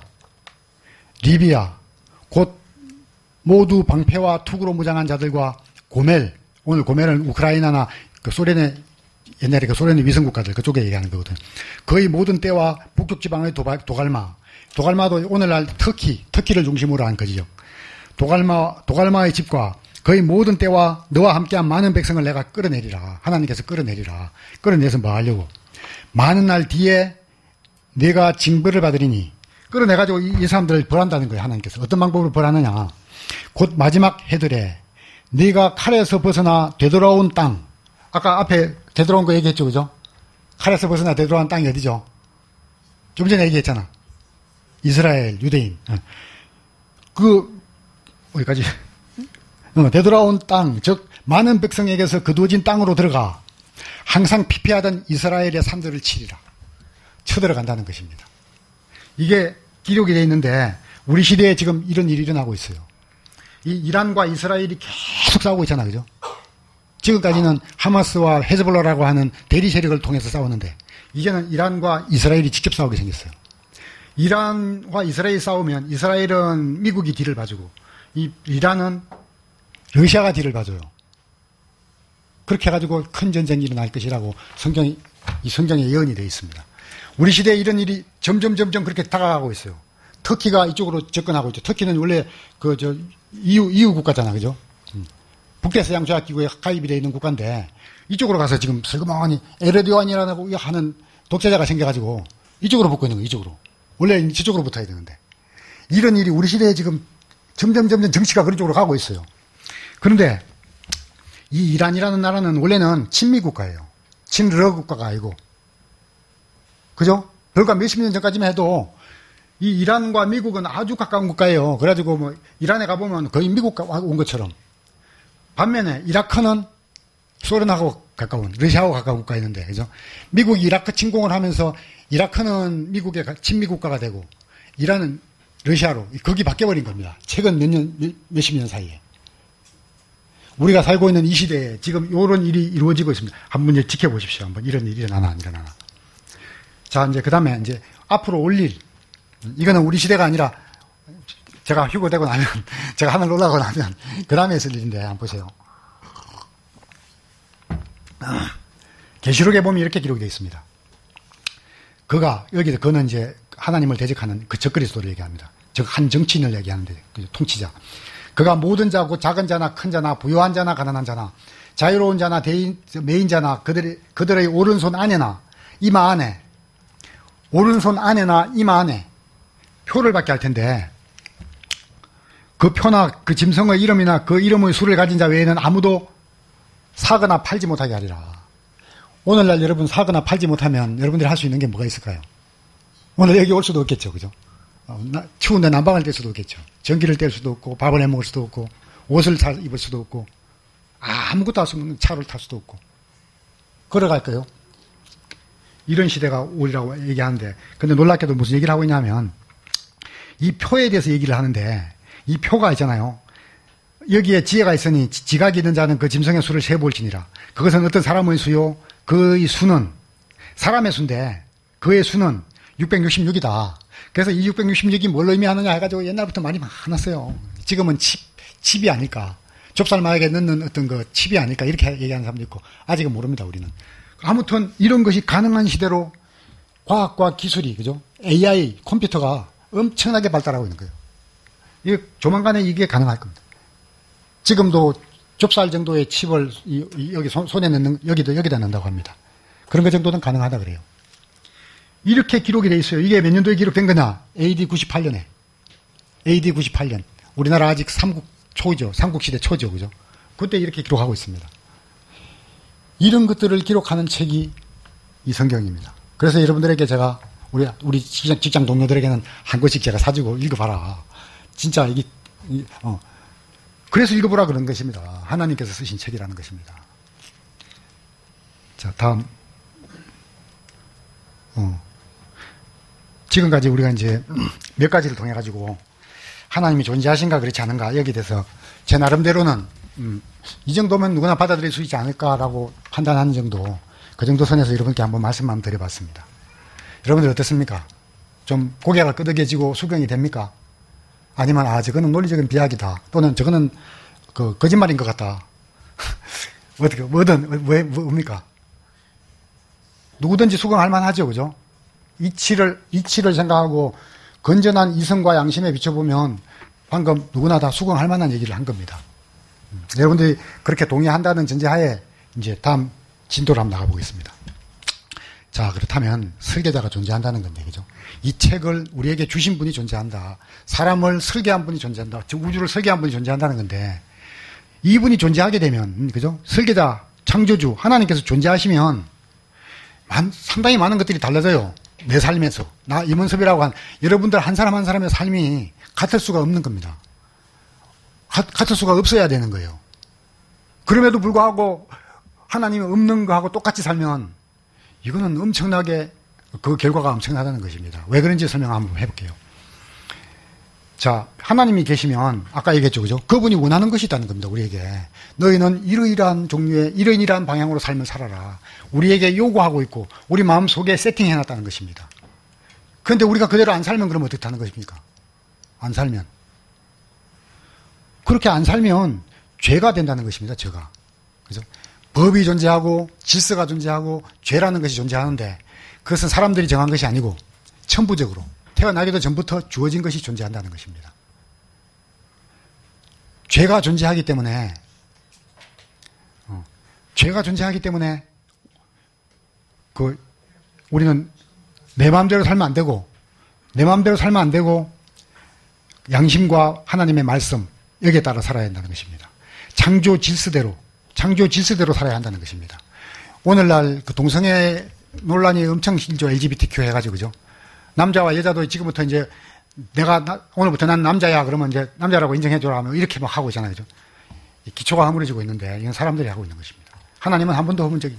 리비아, 곧 모두 방패와 투구로 무장한 자들과 고멜, 오늘 고멜은 우크라이나나 그 소련의, 옛날에 그 소련의 위성국가들, 그쪽에 얘기하는 거거든. 거의 모든 때와 북쪽 지방의 도발, 도갈마, 도갈마도 오늘날 터키, 터키를 중심으로 한 거지요. 도갈마, 도갈마의 집과 거의 모든 때와 너와 함께한 많은 백성을 내가 끌어내리라. 하나님께서 끌어내리라. 끌어내서 뭐 하려고? 많은 날 뒤에 내가 징벌을 받으리니, 끌어내가지고 이, 이 사람들을 벌한다는 거예요, 하나님께서. 어떤 방법으로 벌하느냐? 곧 마지막 해들에 네가 칼에서 벗어나 되돌아온 땅. 아까 앞에 되돌아온 거 얘기했죠, 그죠? 칼에서 벗어나 되돌아온 땅이 어디죠? 좀 전에 얘기했잖아. 이스라엘, 유대인. 그, 어디까지? 어, 되돌아온 땅, 즉, 많은 백성에게서 거두어진 땅으로 들어가 항상 피폐하던 이스라엘의 산들을 치리라. 쳐들어간다는 것입니다. 이게 기록이 되어 있는데, 우리 시대에 지금 이런 일이 일어나고 있어요. 이 이란과 이스라엘이 계속 싸우고 있잖아, 그죠? 지금까지는 하마스와 헤즈볼라라고 하는 대리 세력을 통해서 싸웠는데, 이제는 이란과 이스라엘이 직접 싸우게 생겼어요. 이란과 이스라엘이 싸우면 이스라엘은 미국이 뒤를 봐주고, 이 이란은 러시아가 뒤를 봐줘요. 그렇게 해가지고 큰 전쟁이 일어날 것이라고 성경이, 이 성경에 예언이 되어 있습니다. 우리 시대에 이런 일이 점점 점점 그렇게 다가가고 있어요. 터키가 이쪽으로 접근하고 있죠. 터키는 원래 그 저 이유 이유 국가잖아, 그죠? 북대서양 조약기구에 가입이 되어 있는 국가인데 이쪽으로 가서 지금 슬그머니 에르도안이라고 하는 독재자가 생겨가지고 이쪽으로 붙고 있는 거예요. 이쪽으로. 원래 저쪽으로 붙어야 되는데. 이런 일이 우리 시대에 지금 점점 점점 정치가 그런 쪽으로 가고 있어요. 그런데 이 이란이라는 나라는 원래는 친미 국가예요. 친러 국가가 아니고. 그죠? 불과 몇십 년 전까지만 해도 이 이란과 미국은 아주 가까운 국가예요. 그래가지고 뭐 이란에 가보면 거의 미국과 온 것처럼. 반면에 이라크는 소련하고 가까운, 러시아하고 가까운 국가였는데, 그죠? 미국이 이라크 침공을 하면서 이라크는 미국의 친미 국가가 되고 이란은 러시아로 거기 바뀌어버린 겁니다. 최근 몇 년, 몇, 몇십 년 사이에. 우리가 살고 있는 이 시대에 지금 이런 일이 이루어지고 있습니다. 한번 이제 지켜보십시오. 한번 이런 일이 일어나나 안 일어나나. 자, 이제 그 다음에 이제 앞으로 올 일. 이거는 우리 시대가 아니라 제가 휴거되고 나면, 제가 하늘 올라가고 나면 그 다음에 있을 일인데 한번 보세요. 계시록에 보면 이렇게 기록이 되어 있습니다. 그가, 여기서 그는 이제 하나님을 대적하는 그 적그리스도를 얘기합니다. 즉, 한 정치인을 얘기하는데, 통치자. 그가 모든 자고 작은 자나 큰 자나 부유한 자나 가난한 자나 자유로운 자나 대인, 매인 자나 그들의, 그들의 오른손 안에나 이마 안에, 오른손 안에나 이마 안에 표를 받게 할 텐데, 그 표나 그 짐승의 이름이나 그 이름의 수를 가진 자 외에는 아무도 사거나 팔지 못하게 하리라. 오늘날 여러분 사거나 팔지 못하면 여러분들이 할 수 있는 게 뭐가 있을까요? 오늘 여기 올 수도 없겠죠. 그죠? 어, 나, 추운데 난방을 뗄 수도 없겠죠. 전기를 뗄 수도 없고, 밥을 해 먹을 수도 없고, 옷을 사, 입을 수도 없고, 아무것도 할 수 없는 차를 탈 수도 없고. 걸어갈까요? 이런 시대가 오리라고 얘기하는데, 근데 놀랍게도 무슨 얘기를 하고 있냐면, 이 표에 대해서 얘기를 하는데, 이 표가 있잖아요. 여기에 지혜가 있으니 지각이 있는 자는 그 짐승의 수를 세볼지니라. 그것은 어떤 사람의 수요? 그의 수는 사람의 수인데 그의 수는 육백육십육이다. 그래서 이 육백육십육이 뭘 의미하느냐 해가지고 옛날부터 많이 많았어요. 지금은 칩, 칩이 아닐까. 좁쌀마약에 넣는 어떤 그 칩이 아닐까. 이렇게 얘기하는 사람도 있고. 아직은 모릅니다, 우리는. 아무튼 이런 것이 가능한 시대로 과학과 기술이, 그죠? 에이아이, 컴퓨터가 엄청나게 발달하고 있는 거예요. 이게 조만간에 이게 가능할 겁니다. 지금도 좁쌀 정도의 칩을 이, 이, 여기 손, 손에 넣는, 여기도, 여기다 넣는다고 합니다. 그런 것 정도는 가능하다 그래요. 이렇게 기록이 돼 있어요. 이게 몇 년도에 기록된 거냐? 에이디 구십팔 년에. 에이디 구십팔 년. 우리나라 아직 삼국 초죠. 삼국시대 초죠. 그죠? 그때 이렇게 기록하고 있습니다. 이런 것들을 기록하는 책이 이 성경입니다. 그래서 여러분들에게 제가, 우리, 우리 직장, 직장 동료들에게는 한 권씩 제가 사주고 읽어봐라. 진짜 이게, 어. 그래서 읽어보라 그런 것입니다. 하나님께서 쓰신 책이라는 것입니다. 자, 다음. 어. 지금까지 우리가 이제 몇 가지를 통해가지고 하나님이 존재하신가 그렇지 않은가 여기에 대해서 제 나름대로는 음, 이 정도면 누구나 받아들일 수 있지 않을까라고 판단하는 정도, 그 정도 선에서 여러분께 한번 말씀 한번 드려봤습니다. 여러분들 어떻습니까? 좀 고개가 끄덕여지고 수긍이 됩니까? 아니면 아 저거는 논리적인 비약이다 또는 저거는 그 거짓말인 것 같다. 어떻게 뭐든 왜 뭡니까? 누구든지 수긍할 만하죠, 그죠? 이치를 이치를 생각하고 건전한 이성과 양심에 비춰보면 방금 누구나 다 수긍할 만한 얘기를 한 겁니다. 음, 여러분들이 그렇게 동의한다는 전제하에 이제 다음 진도로 한번 나가보겠습니다. 자, 그렇다면 설계자가 존재한다는 건데, 그죠? 이 책을 우리에게 주신 분이 존재한다. 사람을 설계한 분이 존재한다. 즉 우주를 설계한 분이 존재한다는 건데, 이분이 존재하게 되면, 그죠? 설계자, 창조주, 하나님께서 존재하시면 상당히 많은 것들이 달라져요. 내 삶에서. 나 임원섭이라고 한 여러분들 한 사람 한 사람의 삶이 같을 수가 없는 겁니다. 같을 수가 없어야 되는 거예요. 그럼에도 불구하고 하나님이 없는 거하고 똑같이 살면 이거는 엄청나게 그 결과가 엄청나다는 것입니다. 왜 그런지 설명 한번 해볼게요. 자, 하나님이 계시면 아까 얘기했죠, 그죠? 그분이 원하는 것이 있다는 겁니다. 우리에게 너희는 이러이러한 종류의 이러이러한 방향으로 삶을 살아라. 우리에게 요구하고 있고 우리 마음 속에 세팅해놨다는 것입니다. 그런데 우리가 그대로 안 살면 그러면 어떻게 하는 것입니까? 안 살면 그렇게 안 살면 죄가 된다는 것입니다. 죄가. 그죠? 법이 존재하고 질서가 존재하고 죄라는 것이 존재하는데 그것은 사람들이 정한 것이 아니고 천부적으로 태어나기도 전부터 주어진 것이 존재한다는 것입니다. 죄가 존재하기 때문에 어, 죄가 존재하기 때문에 그 우리는 내 마음대로 살면 안 되고 내 마음대로 살면 안 되고 양심과 하나님의 말씀 여기에 따라 살아야 한다는 것입니다. 창조 질서대로 창조 질서대로 살아야 한다는 것입니다. 오늘날 그 동성애 논란이 엄청 심죠. 엘지비티큐 해가지고 그죠? 남자와 여자도 지금부터 이제 내가 나, 오늘부터 난 남자야 그러면 이제 남자라고 인정해줘라 하면 이렇게 막 하고 있잖아요. 그죠? 기초가 허물어지고 있는데 이건 사람들이 하고 있는 것입니다. 하나님은 한 번도 허물 적이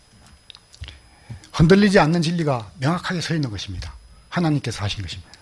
흔들리지 않는 진리가 명확하게 서 있는 것입니다. 하나님께서 하신 것입니다.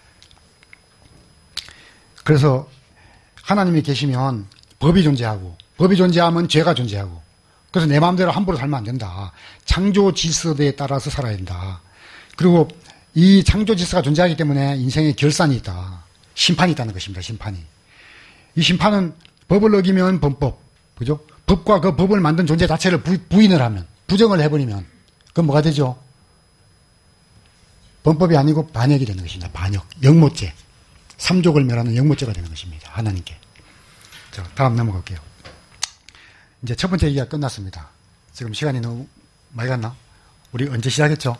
그래서 하나님이 계시면 법이 존재하고 법이 존재하면 죄가 존재하고 그래서 내 마음대로 함부로 살면 안 된다. 창조 질서에 따라서 살아야 된다. 그리고 이 창조 질서가 존재하기 때문에 인생에 결산이 있다. 심판이 있다는 것입니다. 심판이. 이 심판은 법을 어기면 범법. 그죠? 법과 그 법을 만든 존재 자체를 부, 부인을 하면, 부정을 해버리면, 그건 뭐가 되죠? 범법이 아니고 반역이 되는 것입니다. 반역. 영모죄. 삼족을 멸하는 영모죄가 되는 것입니다. 하나님께. 자, 다음 넘어갈게요. 이제 첫 번째 얘기가 끝났습니다. 지금 시간이 너무 많이 갔나? 우리 언제 시작했죠?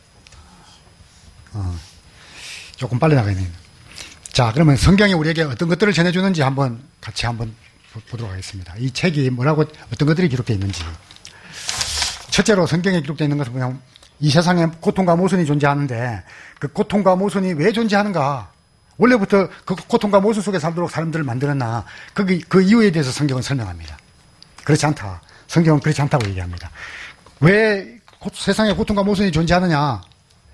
어, 조금 빨리 나가네요. 자, 그러면 성경이 우리에게 어떤 것들을 전해주는지 한번 같이 한번 보도록 하겠습니다. 이 책이 뭐라고 어떤 것들이 기록되어 있는지. 첫째로 성경에 기록되어 있는 것은 그냥 이 세상에 고통과 모순이 존재하는데 그 고통과 모순이 왜 존재하는가? 원래부터 그 고통과 모순 속에 살도록 사람들을 만들었나? 그, 그 이유에 대해서 성경은 설명합니다. 그렇지 않다. 성경은 그렇지 않다고 얘기합니다. 왜 세상에 고통과 모순이 존재하느냐?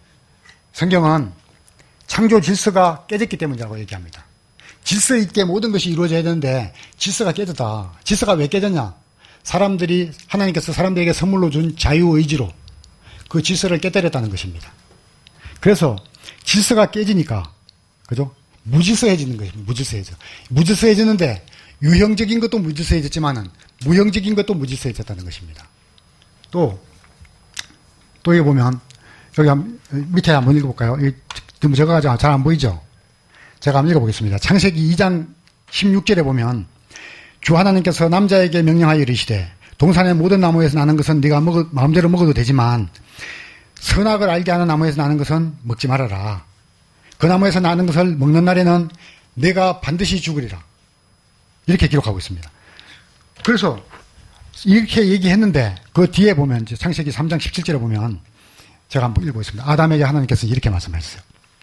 성경은 창조 질서가 깨졌기 때문이라고 얘기합니다. 질서 있게 모든 것이 이루어져야 되는데 질서가 깨졌다. 질서가 왜 깨졌냐? 사람들이 하나님께서 사람들에게 선물로 준 자유의지로 그 질서를 깨뜨렸다는 것입니다. 그래서 질서가 깨지니까 그죠? 무질서해지는 것입니다. 무질서해져. 무질서해지는데 유형적인 것도 무질서해졌지만은 무형적인 것도 무질서해졌다는 것입니다. 또, 또 여기 보면 여기 한, 밑에 한번 읽어볼까요? 이, 제가 잘 안 보이죠? 제가 한번 읽어보겠습니다. 창세기 이 장 십육 절에 보면 주 하나님께서 남자에게 명령하여 이르시되 동산의 모든 나무에서 나는 것은 네가 먹어, 마음대로 먹어도 되지만 선악을 알게 하는 나무에서 나는 것은 먹지 말아라. 그 나무에서 나는 것을 먹는 날에는 내가 반드시 죽으리라. 이렇게 기록하고 있습니다. 그래서 이렇게 얘기했는데 그 뒤에 보면 이제 창세기 삼 장 십칠 절에 보면 제가 한번 읽어보겠습니다. 아담에게 하나님께서 이렇게 말씀하셨어요.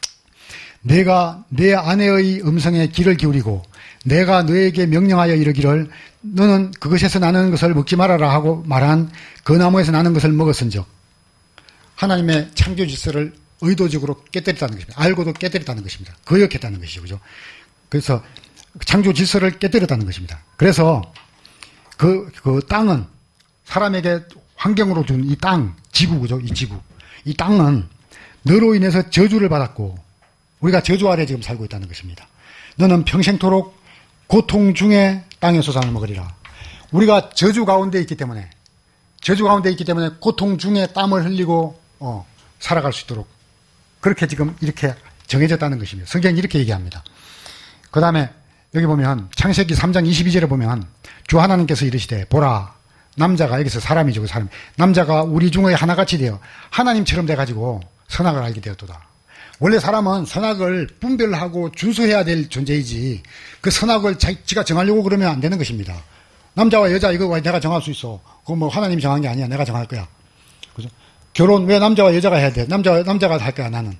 내가 내 아내의 음성에 귀를 기울이고 내가 너에게 명령하여 이르기를 너는 그것에서 나는 것을 먹지 말아라 하고 말한 그 나무에서 나는 것을 먹었은즉 하나님의 창조 질서를 의도적으로 깨뜨렸다는 것입니다. 알고도 깨뜨렸다는 것입니다. 거역했다는 것이죠. 그죠? 그래서 창조 질서를 깨뜨렸다는 것입니다. 그래서 그, 그 땅은 사람에게 환경으로 준 이 땅, 지구, 그죠? 이 지구. 이 땅은 너로 인해서 저주를 받았고 우리가 저주 아래 지금 살고 있다는 것입니다. 너는 평생토록 고통 중에 땅의 소산을 먹으리라. 우리가 저주 가운데 있기 때문에 저주 가운데 있기 때문에 고통 중에 땀을 흘리고 어, 살아갈 수 있도록 그렇게 지금 이렇게 정해졌다는 것입니다. 성경이 이렇게 얘기합니다. 그 다음에 여기 보면 창세기 삼 장 이십이 절에 보면 주 하나님께서 이르시되 보라 남자가 여기서 사람이죠. 사람. 남자가 우리 중에 하나같이 되어 하나님처럼 돼가지고 선악을 알게 되었도다. 원래 사람은 선악을 분별하고 준수해야 될 존재이지 그 선악을 자기가 정하려고 그러면 안 되는 것입니다. 남자와 여자 이거 왜 내가 정할 수 있어? 그거 뭐 하나님이 정한 게 아니야. 내가 정할 거야. 그죠? 결혼 왜 남자와 여자가 해야 돼? 남자, 남자가 할 거야, 나는.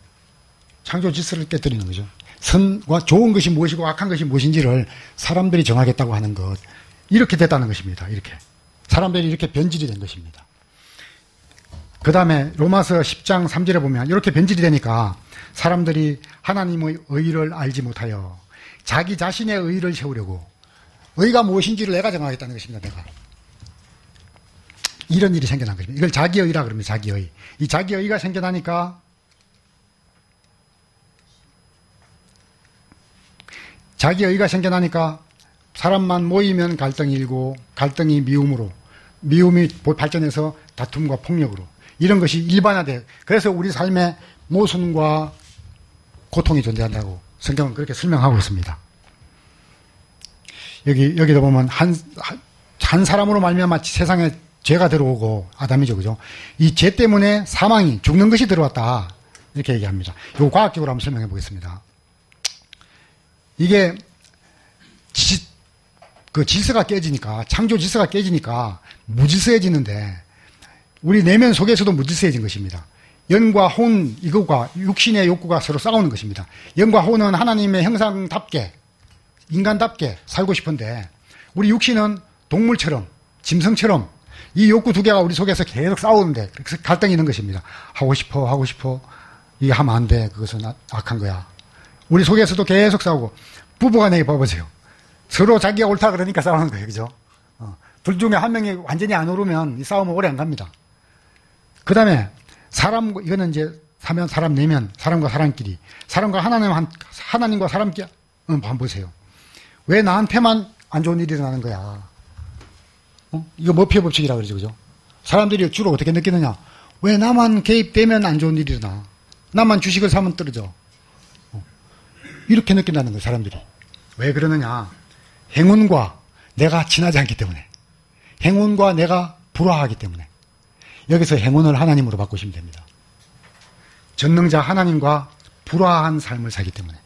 창조 질서를 깨뜨리는 거죠. 선과 좋은 것이 무엇이고 악한 것이 무엇인지를 사람들이 정하겠다고 하는 것. 이렇게 됐다는 것입니다. 이렇게. 사람들이 이렇게 변질이 된 것입니다. 그 다음에 로마서 십 장 삼 절에 보면 이렇게 변질이 되니까 사람들이 하나님의 의를 알지 못하여 자기 자신의 의를 세우려고 의가 무엇인지를 내가 정하겠다는 것입니다. 내가. 이런 일이 생겨난 것입니다. 이걸 자기의라 그럽니다. 자기의. 이 자기의가 생겨나니까 자기의가 생겨나니까 사람만 모이면 갈등이 일고 갈등이 미움으로 미움이 발전해서 다툼과 폭력으로 이런 것이 일반화돼요. 그래서 우리 삶에 모순과 고통이 존재한다고 성경은 그렇게 설명하고 있습니다. 여기, 여기도 보면 한, 한 사람으로 말미암아 세상에 죄가 들어오고, 아담이죠, 그죠? 이 죄 때문에 사망이, 죽는 것이 들어왔다. 이렇게 얘기합니다. 이거 과학적으로 한번 설명해 보겠습니다. 이게, 지, 그 질서가 깨지니까, 창조 질서가 깨지니까 무질서해지는데, 우리 내면 속에서도 무질서해진 것입니다. 영과 혼, 이것과 육신의 욕구가 서로 싸우는 것입니다. 영과 혼은 하나님의 형상답게, 인간답게 살고 싶은데, 우리 육신은 동물처럼, 짐승처럼, 이 욕구 두 개가 우리 속에서 계속 싸우는데, 그래서 갈등이 있는 것입니다. 하고 싶어, 하고 싶어, 이게 하면 안 돼. 그것은 악한 거야. 우리 속에서도 계속 싸우고, 부부가 내게 봐보세요. 서로 자기가 옳다 그러니까 싸우는 거예요. 그죠? 어. 둘 중에 한 명이 완전히 안 오르면 이 싸움은 오래 안 갑니다. 그 다음에, 사람, 이거는 이제, 사면, 사람 내면, 사람과 사람끼리, 사람과 하나님, 하나님과 사람끼리, 음, 한번 보세요. 왜 나한테만 안 좋은 일이 일어나는 거야? 어? 이거 머피의 법칙이라고 그러죠, 그죠? 사람들이 주로 어떻게 느끼느냐? 왜 나만 개입되면 안 좋은 일이 일어나? 나만 주식을 사면 떨어져. 어. 이렇게 느낀다는 거예요, 사람들이. 왜 그러느냐? 행운과 내가 친하지 않기 때문에. 행운과 내가 불화하기 때문에. 여기서 행운을 하나님으로 바꾸시면 됩니다. 전능자 하나님과 불화한 삶을 살기 때문에.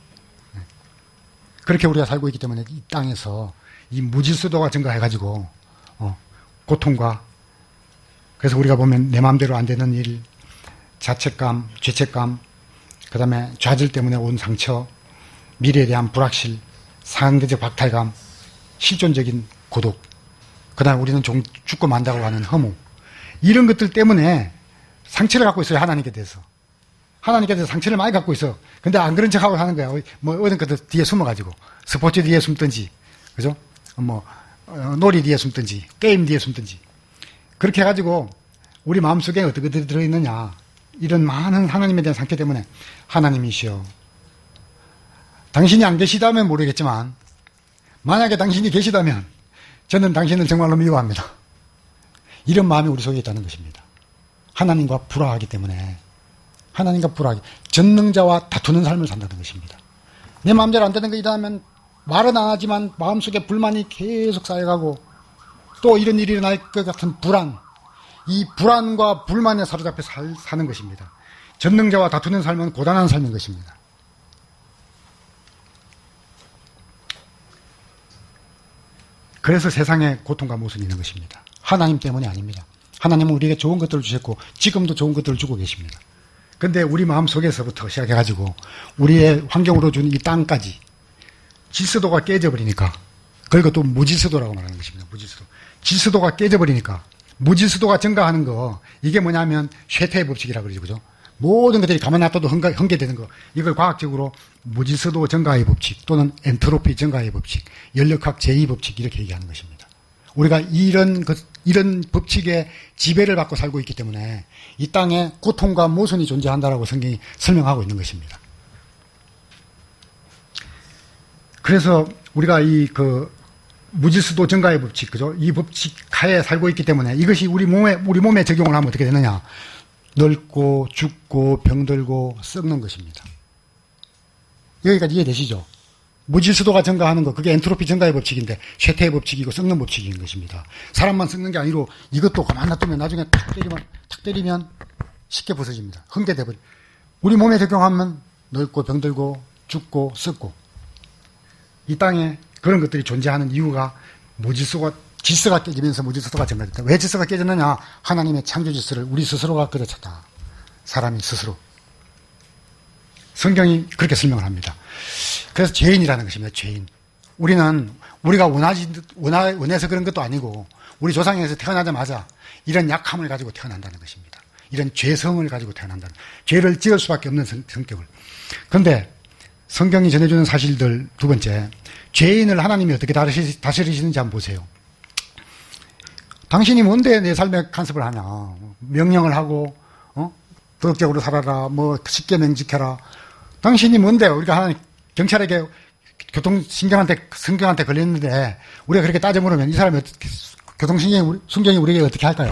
그렇게 우리가 살고 있기 때문에 이 땅에서 이 무질서도가 증가해가지고, 어, 고통과, 그래서 우리가 보면 내 마음대로 안 되는 일, 자책감, 죄책감, 그 다음에 좌절 때문에 온 상처, 미래에 대한 불확실, 상대적 박탈감, 실존적인 고독, 그 다음에 우리는 종, 죽고 만다고 하는 허무, 이런 것들 때문에 상처를 갖고 있어요, 하나님께 대해서. 하나님께 대해서 상처를 많이 갖고 있어. 근데 안 그런 척하고 사는 거야. 뭐, 어떤 것들 뒤에 숨어가지고. 스포츠 뒤에 숨든지, 그죠? 뭐, 어, 놀이 뒤에 숨든지, 게임 뒤에 숨든지. 그렇게 해가지고, 우리 마음속에 어떤 것들이 들어있느냐. 이런 많은 하나님에 대한 상처 때문에, 하나님이시여. 당신이 안 계시다면 모르겠지만, 만약에 당신이 계시다면, 저는 당신을 정말로 미워합니다. 이런 마음이 우리 속에 있다는 것입니다. 하나님과 불화하기 때문에, 하나님과 불화하기, 전능자와 다투는 삶을 산다는 것입니다. 내 마음대로 안 되는 거 이러면 말은 안 하지만 마음속에 불만이 계속 쌓여가고 또 이런 일이 일어날 것 같은 불안, 이 불안과 불만에 사로잡혀 살, 사는 것입니다. 전능자와 다투는 삶은 고단한 삶인 것입니다. 그래서 세상에 고통과 모순이 있는 것입니다. 하나님 때문이 아닙니다. 하나님은 우리에게 좋은 것들을 주셨고 지금도 좋은 것들을 주고 계십니다. 근데 우리 마음 속에서부터 시작해가지고 우리의 환경으로 준 이 땅까지 질서도가 깨져버리니까 그리고 무질서도라고 말하는 것입니다. 무질서도. 질서도가 깨져버리니까 무질서도가 증가하는 거 이게 뭐냐면 쇠퇴의 법칙이라고 그러죠. 그죠? 모든 것들이 가만히 놔둬도 헝가, 헝개되는 거 이걸 과학적으로 무질서도 증가의 법칙 또는 엔트로피 증가의 법칙, 연력학 제이 법칙 이렇게 얘기하는 것입니다. 우리가 이런 것, 이런 법칙의 지배를 받고 살고 있기 때문에 이 땅에 고통과 모순이 존재한다라고 성경이 설명하고 있는 것입니다. 그래서 우리가 이 그 무질서도 증가의 법칙, 그죠? 이 법칙 하에 살고 있기 때문에 이것이 우리 몸에 우리 몸에 적용을 하면 어떻게 되느냐? 늙고 죽고 병들고 썩는 것입니다. 여기까지 이해되시죠? 무질서도가 증가하는 거, 그게 엔트로피 증가의 법칙인데, 쇠퇴의 법칙이고 썩는 법칙인 것입니다. 사람만 썩는 게 아니고, 이것도 가만 놔두면 나중에 탁 때리면, 탁 때리면 쉽게 부서집니다. 흠개돼버려. 우리 몸에 적용하면 늙고 병들고 죽고 썩고. 이 땅에 그런 것들이 존재하는 이유가 무질서가, 질서가 깨지면서 무질서도가 증가됐다. 왜 질서가 깨졌느냐? 하나님의 창조 질서를 우리 스스로가 끌어찼다. 사람이 스스로. 성경이 그렇게 설명을 합니다. 그래서 죄인이라는 것입니다. 죄인. 우리는 우리가 원하지 원하, 원해서 그런 것도 아니고 우리 조상에서 태어나자마자 이런 약함을 가지고 태어난다는 것입니다. 이런 죄성을 가지고 태어난다는, 죄를 지을 수밖에 없는 성, 성격을. 그런데 성경이 전해주는 사실들 두 번째, 죄인을 하나님이 어떻게 다스리, 다스리시는지 한번 보세요. 당신이 뭔데 내 삶에 간섭을 하냐? 명령을 하고 어? 도덕적으로 살아라, 뭐 십계명 지켜라. 당신이 뭔데? 우리가 하나님 경찰에게 교통신경한테, 성경한테 걸렸는데, 우리가 그렇게 따져 물으면 이 사람이 어떻게, 교통신경이, 우리, 순경이 우리에게 어떻게 할까요?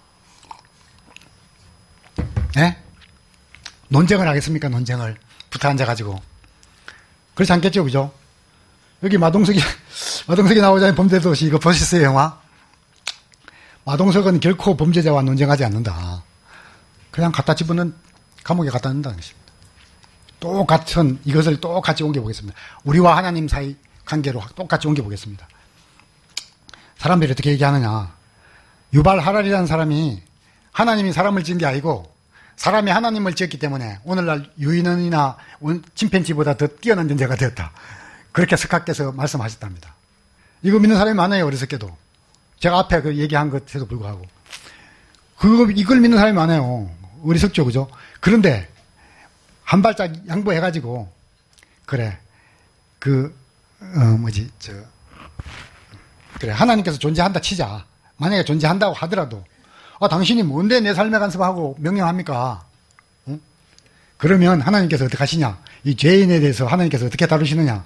예? 논쟁을 하겠습니까? 논쟁을. 붙어 앉아가지고. 그렇지 않겠죠, 그죠? 여기 마동석이, 마동석이 나오자니 범죄도시, 이거 보셨어요, 영화? 마동석은 결코 범죄자와 논쟁하지 않는다. 그냥 갖다 집어는 감옥에 갖다 넣는다는 것입니다. 똑같은 이것을 똑같이 옮겨보겠습니다. 우리와 하나님 사이 관계로 똑같이 옮겨보겠습니다. 사람들이 어떻게 얘기하느냐. 유발 하랄이라는 사람이 하나님이 사람을 지은 게 아니고 사람이 하나님을 지었기 때문에 오늘날 유인원이나 침팬지보다 더 뛰어난 존재가 되었다. 그렇게 석학께서 말씀하셨답니다. 이거 믿는 사람이 많아요. 어리석게도. 제가 앞에 그 얘기한 것에도 불구하고. 그거, 이걸 믿는 사람이 많아요. 어리석죠. 그죠? 그런데 한 발짝 양보해가지고 그래 그 어 뭐지 저 그래 하나님께서 존재한다 치자. 만약에 존재한다고 하더라도 아 당신이 뭔데 내 삶에 간섭하고 명령합니까? 응? 그러면 하나님께서 어떻게 하시냐? 이 죄인에 대해서 하나님께서 어떻게 다루시느냐?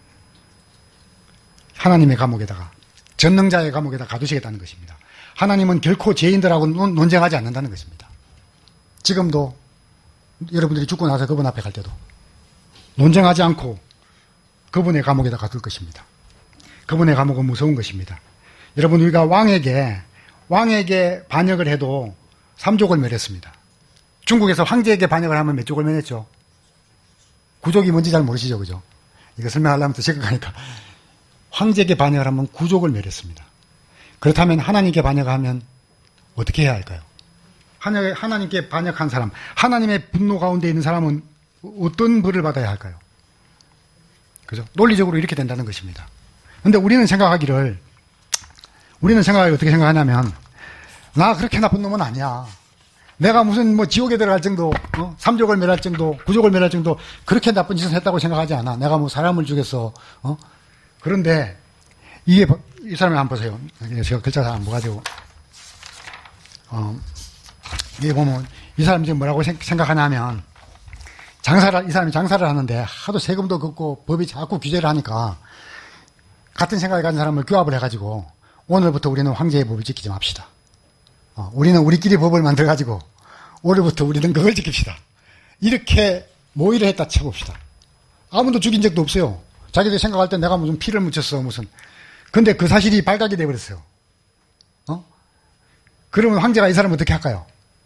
하나님의 감옥에다가 전능자의 감옥에다 가두시겠다는 것입니다. 하나님은 결코 죄인들하고 논쟁하지 않는다는 것입니다. 지금도 여러분들이 죽고 나서 그분 앞에 갈 때도 논쟁하지 않고 그분의 감옥에다 가둘 것입니다. 그분의 감옥은 무서운 것입니다. 여러분 우리가 왕에게 왕에게 반역을 해도 삼족을 멸했습니다. 중국에서 황제에게 반역을 하면 몇 족을 멸했죠? 구족이 뭔지 잘 모르시죠? 그죠? 이거 설명하려면 더 시급하니까 황제에게 반역을 하면 구족을 멸했습니다. 그렇다면 하나님께 반역하면 어떻게 해야 할까요? 하나님께 반역한 사람, 하나님의 분노 가운데 있는 사람은 어떤 벌을 받아야 할까요? 그죠? 논리적으로 이렇게 된다는 것입니다. 근데 우리는 생각하기를, 우리는 생각하기 어떻게 생각하냐면, 나 그렇게 나쁜 놈은 아니야. 내가 무슨 뭐 지옥에 들어갈 정도, 어? 삼족을 멸할 정도, 구족을 멸할 정도, 그렇게 나쁜 짓을 했다고 생각하지 않아. 내가 뭐 사람을 죽였어, 어? 그런데, 이게, 이 사람을 한번 보세요. 제가 글자 잘 안 보가지고, 어, 이게 보면, 이 사람이 지금 뭐라고 생각하냐면, 장사를, 이 사람이 장사를 하는데, 하도 세금도 걷고, 법이 자꾸 규제를 하니까, 같은 생각을 가진 사람을 규합을 해가지고, 오늘부터 우리는 황제의 법을 지키지 맙시다. 어, 우리는 우리끼리 법을 만들어가지고, 오늘부터 우리는 그걸 지킵시다. 이렇게 모의를 했다 쳐봅시다. 아무도 죽인 적도 없어요. 자기들 생각할 때 내가 무슨 피를 묻혔어, 무슨. 근데 그 사실이 발각이 돼버렸어요. 어? 그러면 황제가 이 사람을 어떻게 할까요?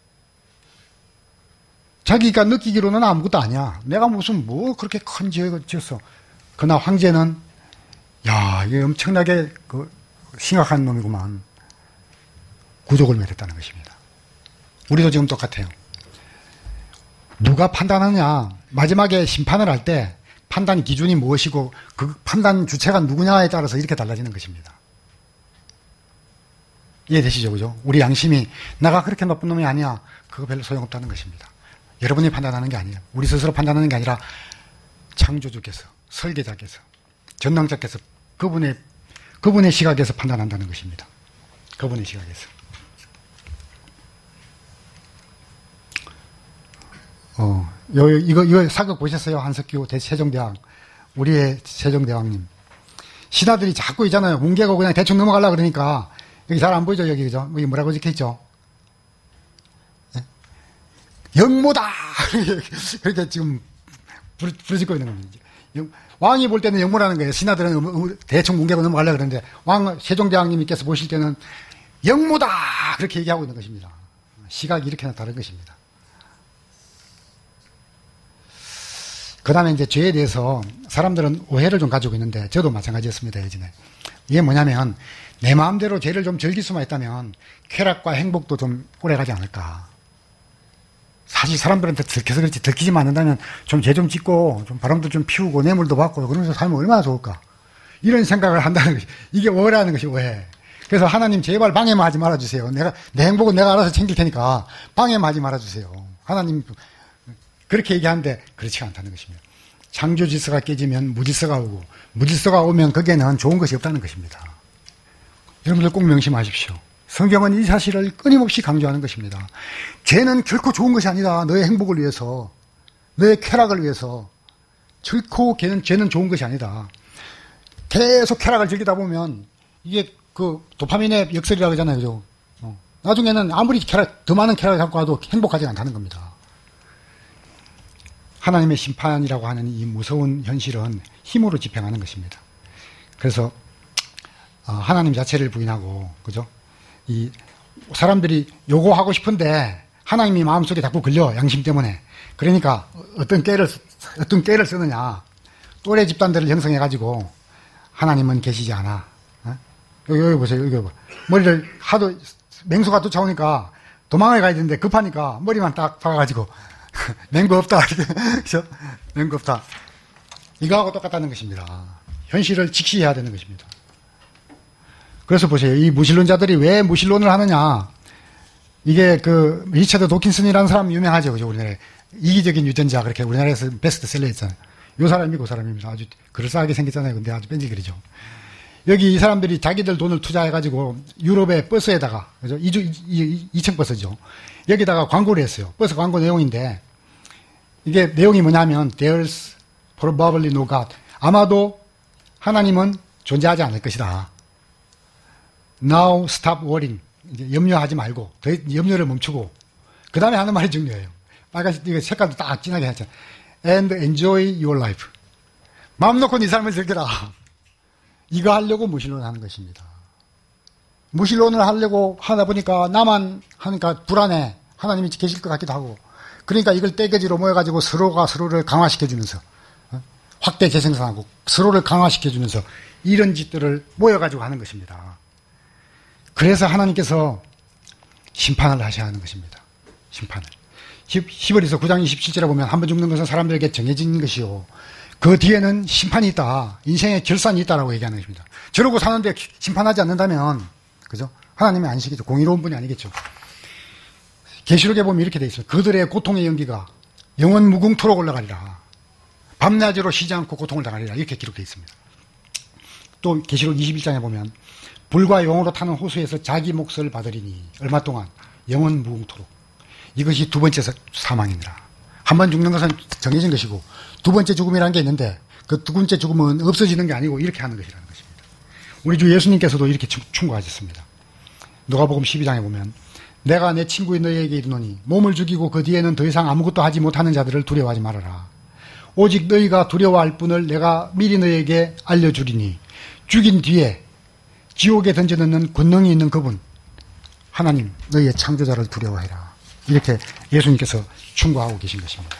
자기가 느끼기로는 아무것도 아니야. 내가 무슨 뭐 그렇게 큰 죄를 지었어. 그러나 황제는, 야, 이게 엄청나게 그 심각한 놈이구만. 구족을 멸했다는 것입니다. 우리도 지금 똑같아요. 누가 판단하느냐. 마지막에 심판을 할 때 판단 기준이 무엇이고 그 판단 주체가 누구냐에 따라서 이렇게 달라지는 것입니다. 이해되시죠? 그죠? 우리 양심이 내가 그렇게 나쁜 놈이 아니야. 그거 별로 소용없다는 것입니다. 여러분이 판단하는 게 아니에요. 우리 스스로 판단하는 게 아니라 창조주께서, 설계자께서, 전능자께서 그분의, 그분의 시각에서 판단한다는 것입니다. 그분의 시각에서. 어, 요, 이거, 이거 사극 보셨어요? 한석규 세종대왕. 우리의 세종대왕님. 신하들이 자꾸 있잖아요. 뭉개고 그냥 대충 넘어가려고 그러니까. 여기 잘 안 보이죠? 여기, 그죠? 여기 뭐라고 적혀 있죠? 네? 영모다! 그렇게 지금 부르짖고 있는 겁니다. 왕이 볼 때는 영모라는 거예요. 신하들은 대충 뭉개고 넘어가려고 그러는데, 왕, 세종대왕님께서 보실 때는 영모다! 그렇게 얘기하고 있는 것입니다. 시각이 이렇게나 다른 것입니다. 그 다음에 이제 죄에 대해서 사람들은 오해를 좀 가지고 있는데, 저도 마찬가지였습니다, 예전에. 이게 뭐냐면, 내 마음대로 죄를 좀 즐길 수만 있다면, 쾌락과 행복도 좀 오래 가지 않을까. 사실 사람들한테 들켜서 그렇지, 들키지만 않는다면, 좀 죄 좀 짓고, 좀 바람도 좀 피우고, 뇌물도 받고, 그러면서 살면 얼마나 좋을까. 이런 생각을 한다는 것이, 이게 오해라는 것이 오해. 그래서 하나님 제발 방해만 하지 말아주세요. 내가, 내 행복은 내가 알아서 챙길 테니까, 방해만 하지 말아주세요. 하나님, 그렇게 얘기하는데 그렇지가 않다는 것입니다. 창조 질서가 깨지면 무질서가 오고 무질서가 오면 거기에는 좋은 것이 없다는 것입니다. 여러분들 꼭 명심하십시오. 성경은 이 사실을 끊임없이 강조하는 것입니다. 죄는 결코 좋은 것이 아니다. 너의 행복을 위해서, 너의 쾌락을 위해서. 결코 죄는, 죄는 좋은 것이 아니다. 계속 쾌락을 즐기다 보면 이게 그 도파민의 역설이라고 하잖아요. 그죠? 어. 나중에는 아무리 쾌락, 더 많은 쾌락을 갖고 와도 행복하지 않다는 겁니다. 하나님의 심판이라고 하는 이 무서운 현실은 힘으로 집행하는 것입니다. 그래서 하나님 자체를 부인하고, 그죠? 이 사람들이 요구하고 싶은데 하나님이 마음속에 자꾸 걸려, 양심 때문에. 그러니까 어떤 깨를, 어떤 깨를 쓰느냐. 또래 집단들을 형성해가지고 하나님은 계시지 않아. 어? 여기, 여기 보세요. 여기 봐. 머리를 하도 맹수가 쫓아오니까 도망을 가야 되는데 급하니까 머리만 딱 박아가지고 맹구 없다. 그죠? 맹구 없다. 이거하고 똑같다는 것입니다. 현실을 직시해야 되는 것입니다. 그래서 보세요. 이 무신론자들이 왜 무신론을 하느냐. 이게 그 리처드 도킨슨이라는 사람 유명하죠. 그죠? 우리나라에. 이기적인 유전자 그렇게 우리나라에서 베스트셀러 했잖아요. 요 사람이 그 사람입니다. 아주 그럴싸하게 생겼잖아요. 근데 아주 뺀질거리죠. 여기 이 사람들이 자기들 돈을 투자해가지고 유럽의 버스에다가, 그죠? 이주, 이층 버스죠. 여기다가 광고를 했어요. 버스 광고 내용인데, 이게 내용이 뭐냐면, There's probably no God. 아마도 하나님은 존재하지 않을 것이다. Now stop worrying. 이제 염려하지 말고, 더 염려를 멈추고, 그 다음에 하는 말이 중요해요. 빨간, 이거 색깔도 딱 진하게 했잖아요. And enjoy your life. 마음 놓고 네 삶을 즐겨라. 이거 하려고 무신론을 하는 것입니다. 무신론을 하려고 하다 보니까 나만 하니까 불안해. 하나님이 계실 것 같기도 하고. 그러니까 이걸 떼거지로 모여가지고 서로가 서로를 강화시켜주면서, 어? 확대 재생산하고 서로를 강화시켜주면서 이런 짓들을 모여가지고 하는 것입니다. 그래서 하나님께서 심판을 하셔야 하는 것입니다. 심판을. 히브리서 구 장 이십칠 절에 보면 한 번 죽는 것은 사람들에게 정해진 것이요. 그 뒤에는 심판이 있다. 인생의 결산이 있다라고 얘기하는 것입니다. 저러고 사는데 심판하지 않는다면, 그죠? 하나님이 아니시겠죠. 공의로운 분이 아니겠죠. 계시록에 보면 이렇게 돼 있어요. 그들의 고통의 연기가 영원 무궁토록 올라가리라. 밤낮으로 쉬지 않고 고통을 당하리라. 이렇게 기록되어 있습니다. 또 계시록 이십일 장에 보면 불과 용으로 타는 호수에서 자기 몫을 받으리니 얼마 동안 영원 무궁토록. 이것이 두 번째 사망이니라. 한 번 죽는 것은 정해진 것이고 두 번째 죽음이라는 게 있는데 그 두 번째 죽음은 없어지는 게 아니고 이렇게 하는 것이라는 것입니다. 우리 주 예수님께서도 이렇게 충고하셨습니다. 누가복음 십이 장에 보면 내가 내 친구인 너희에게 이르노니 몸을 죽이고 그 뒤에는 더 이상 아무것도 하지 못하는 자들을 두려워하지 말아라. 오직 너희가 두려워할 분을 내가 미리 너희에게 알려주리니 죽인 뒤에 지옥에 던져넣는 권능이 있는 그분 하나님 너희의 창조자를 두려워해라. 이렇게 예수님께서 충고하고 계신 것입니다.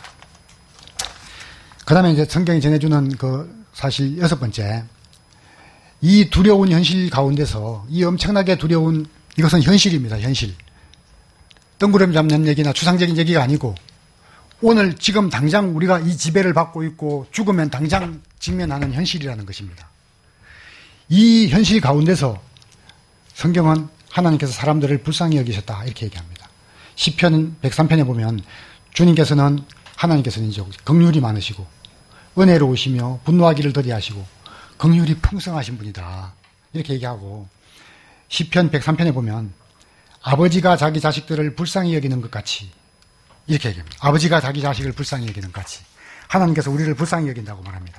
그 다음에 이제 성경이 전해주는 그 사실 여섯 번째, 이 두려운 현실 가운데서 이 엄청나게 두려운 이것은 현실입니다. 현실. 뜬구름 잡는 얘기나 추상적인 얘기가 아니고 오늘 지금 당장 우리가 이 지배를 받고 있고 죽으면 당장 직면하는 현실이라는 것입니다. 이 현실 가운데서 성경은 하나님께서 사람들을 불쌍히 여기셨다 이렇게 얘기합니다. 시편 백삼 편에 보면 주님께서는 하나님께서는 이제 긍휼이 많으시고 은혜로우시며 분노하기를 더디하시고 긍휼이 풍성하신 분이다 이렇게 얘기하고 시편 백삼 편에 보면 아버지가 자기 자식들을 불쌍히 여기는 것 같이 이렇게 얘기합니다. 아버지가 자기 자식을 불쌍히 여기는 것 같이 하나님께서 우리를 불쌍히 여긴다고 말합니다.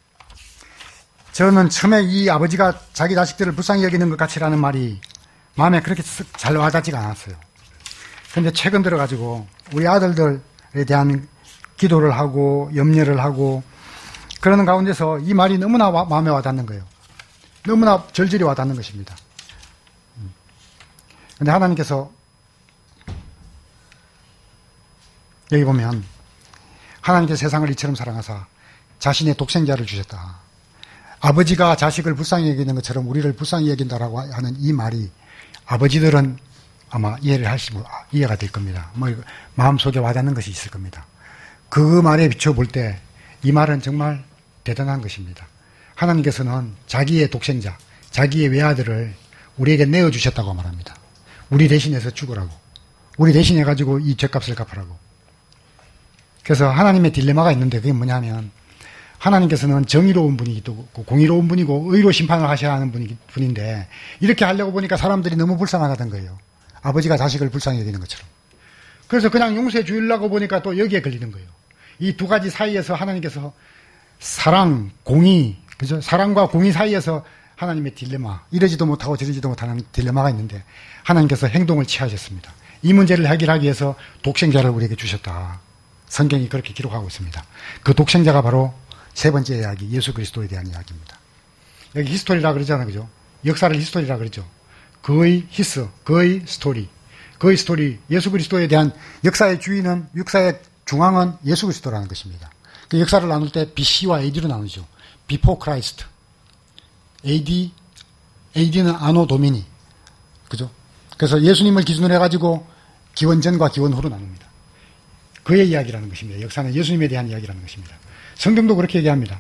저는 처음에 이 아버지가 자기 자식들을 불쌍히 여기는 것 같이라는 말이 마음에 그렇게 잘 와닿지가 않았어요. 그런데 최근 들어가지고 우리 아들들에 대한 기도를 하고 염려를 하고 그러는 가운데서 이 말이 너무나 와, 마음에 와닿는 거예요. 너무나 절절히 와닿는 것입니다. 그런데 하나님께서 여기 보면 하나님께서 세상을 이처럼 사랑하사 자신의 독생자를 주셨다. 아버지가 자식을 불쌍히 여기는 것처럼 우리를 불쌍히 여긴다라고 하는 이 말이 아버지들은 아마 이해를 하시고 이해가 될 겁니다. 뭐 마음속에 와닿는 것이 있을 겁니다. 그 말에 비춰볼 때 이 말은 정말 대단한 것입니다. 하나님께서는 자기의 독생자, 자기의 외아들을 우리에게 내어주셨다고 말합니다. 우리 대신해서 죽으라고. 우리 대신해가지고 이 죄값을 갚으라고. 그래서 하나님의 딜레마가 있는데 그게 뭐냐면 하나님께서는 정의로운 분이고 공의로운 분이고 의로 심판을 하셔야 하는 분이, 분인데 이렇게 하려고 보니까 사람들이 너무 불쌍하다는 거예요. 아버지가 자식을 불쌍히 여기는 것처럼. 그래서 그냥 용서해 주려고 보니까 또 여기에 걸리는 거예요. 이 두 가지 사이에서 하나님께서 사랑, 공의, 그죠? 사랑과 공의 사이에서 하나님의 딜레마, 이러지도 못하고 저러지도 못하는 딜레마가 있는데 하나님께서 행동을 취하셨습니다. 이 문제를 해결하기 위해서 독생자를 우리에게 주셨다. 성경이 그렇게 기록하고 있습니다. 그 독생자가 바로 세 번째 이야기, 예수 그리스도에 대한 이야기입니다. 여기 히스토리라 그러잖아요. 그죠? 역사를 히스토리라 그러죠. 그의 히스, 그의 스토리, 그의 스토리, 예수 그리스도에 대한 역사의 주인은, 역사의 중앙은 예수 그리스도라는 것입니다. 그 역사를 나눌 때 비씨와 에이디로 나누죠. Before Christ, 에이디, 에이디는 아노 도미니, 그죠? 그래서 예수님을 기준으로 해가지고 기원 전과 기원 후로 나눕니다. 그의 이야기라는 것입니다. 역사는 예수님에 대한 이야기라는 것입니다. 성경도 그렇게 얘기합니다.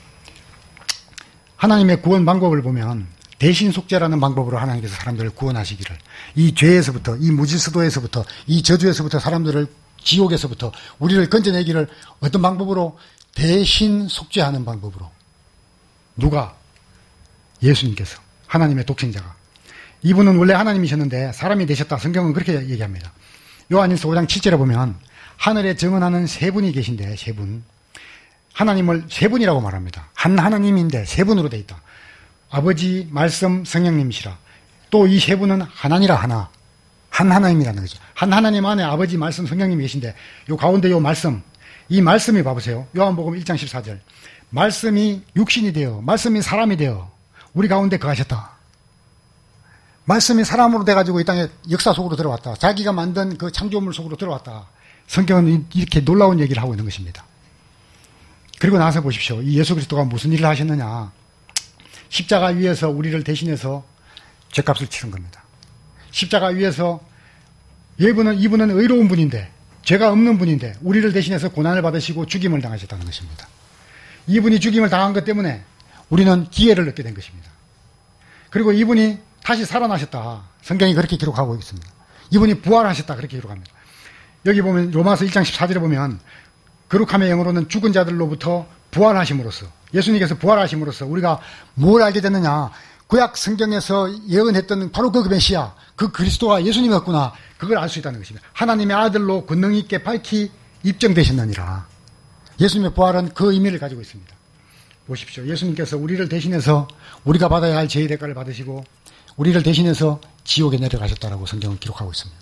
하나님의 구원 방법을 보면 대신 속죄라는 방법으로 하나님께서 사람들을 구원하시기를, 이 죄에서부터, 이 무질서도에서부터, 이 저주에서부터 사람들을, 지옥에서부터 우리를 건져내기를 어떤 방법으로? 대신 속죄하는 방법으로. 누가? 예수님께서, 하나님의 독생자가. 이분은 원래 하나님이셨는데 사람이 되셨다. 성경은 그렇게 얘기합니다. 요한일서 오 장 칠 절에 보면 하늘에 정언하는 세 분이 계신데, 세 분. 하나님을 세 분이라고 말합니다. 한 하나님인데 세 분으로 돼 있다. 아버지, 말씀, 성령님이시라. 또 이 세 분은 하나니라 하나. 한 하나님이라는 거죠. 한 하나님 안에 아버지, 말씀, 성령님이 계신데, 요 가운데 요 말씀, 이 말씀이 봐보세요. 요한복음 일 장 십사 절. 말씀이 육신이 되어, 말씀이 사람이 되어 우리 가운데 거하셨다. 말씀이 사람으로 돼가지고 이 땅에 역사 속으로 들어왔다. 자기가 만든 그 창조물 속으로 들어왔다. 성경은 이렇게 놀라운 얘기를 하고 있는 것입니다. 그리고 나서 보십시오. 이 예수 그리스도가 무슨 일을 하셨느냐. 십자가 위에서 우리를 대신해서 죄값을 치른 겁니다. 십자가 위에서 이분은, 이분은 의로운 분인데, 죄가 없는 분인데 우리를 대신해서 고난을 받으시고 죽임을 당하셨다는 것입니다. 이분이 죽임을 당한 것 때문에 우리는 기회를 얻게 된 것입니다. 그리고 이분이 다시 살아나셨다. 성경이 그렇게 기록하고 있습니다. 이분이 부활하셨다. 그렇게 기록합니다. 여기 보면 로마서 일 장 십사 절에 보면 거룩함의 영으로는 죽은 자들로부터 부활하심으로써, 예수님께서 부활하심으로써 우리가 뭘 알게 됐느냐. 구약 성경에서 예언했던 바로 그 메시아, 그 그리스도가 예수님이었구나. 그걸 알 수 있다는 것입니다. 하나님의 아들로 권능 있게 밝히 입증되셨느니라. 예수님의 부활은 그 의미를 가지고 있습니다. 보십시오. 예수님께서 우리를 대신해서 우리가 받아야 할 죄의 대가를 받으시고 우리를 대신해서 지옥에 내려가셨다라고 성경은 기록하고 있습니다.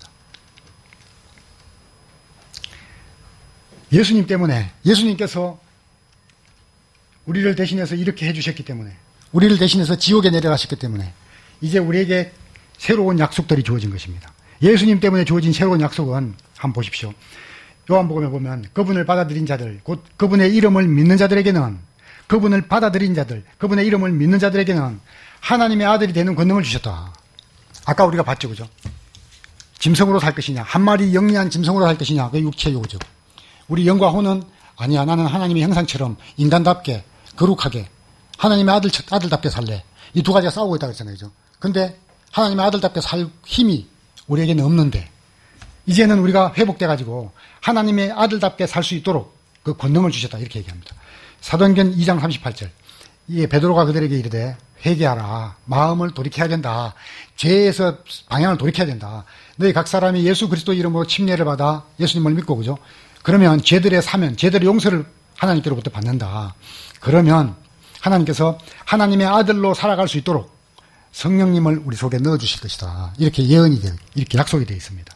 예수님 때문에, 예수님께서 우리를 대신해서 이렇게 해주셨기 때문에, 우리를 대신해서 지옥에 내려가셨기 때문에 이제 우리에게 새로운 약속들이 주어진 것입니다. 예수님 때문에 주어진 새로운 약속은 한번 보십시오. 요한복음에 보면 그분을 받아들인 자들, 곧 그분의 이름을 믿는 자들에게는, 그분을 받아들인 자들, 그분의 이름을 믿는 자들에게는 하나님의 아들이 되는 권능을 주셨다. 아까 우리가 봤죠, 그죠? 짐승으로 살 것이냐, 한 마리 영리한 짐승으로 살 것이냐, 그게 육체요죠. 우리 영과 혼은 아니야, 나는 하나님의 형상처럼 인간답게 거룩하게 하나님의 아들, 아들답게 살래. 이 두 가지가 싸우고 있다고 했잖아요, 그죠? 근데 하나님의 아들답게 살 힘이 우리에게는 없는데, 이제는 우리가 회복돼가지고 하나님의 아들답게 살 수 있도록 그 권능을 주셨다. 이렇게 얘기합니다. 사도행전 이 장 삼십팔 절. 이에 베드로가 그들에게 이르되 회개하라. 마음을 돌이켜야 된다. 죄에서 방향을 돌이켜야 된다. 너희 각 사람이 예수 그리스도 이름으로 침례를 받아 예수님을 믿고, 그죠? 그러면 죄들의 사면, 죄들의 용서를 하나님께로부터 받는다. 그러면 하나님께서 하나님의 아들로 살아갈 수 있도록 성령님을 우리 속에 넣어주실 것이다. 이렇게 예언이 되어, 이렇게 약속이 되어 있습니다.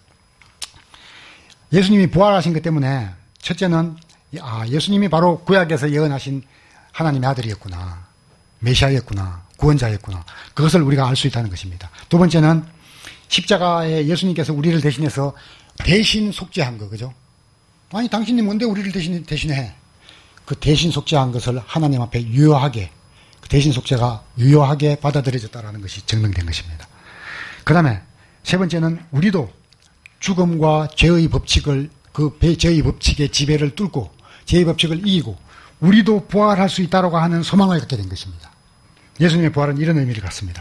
예수님이 부활하신 것 때문에 첫째는, 아, 예수님이 바로 구약에서 예언하신 하나님의 아들이었구나. 메시아였구나. 구원자였구나. 그것을 우리가 알 수 있다는 것입니다. 두 번째는 십자가에 예수님께서 우리를 대신해서 대신 속죄한 거, 그죠? 아니, 당신이 뭔데 우리를 대신, 대신해? 그 대신 속죄한 것을 하나님 앞에 유효하게, 그 대신 속죄가 유효하게 받아들여졌다는 것이 증명된 것입니다. 그 다음에 세 번째는 우리도 죽음과 죄의 법칙을, 그 죄의 법칙의 지배를 뚫고 죄의 법칙을 이기고 우리도 부활할 수 있다고 하는 소망을 갖게 된 것입니다. 예수님의 부활은 이런 의미를 갖습니다.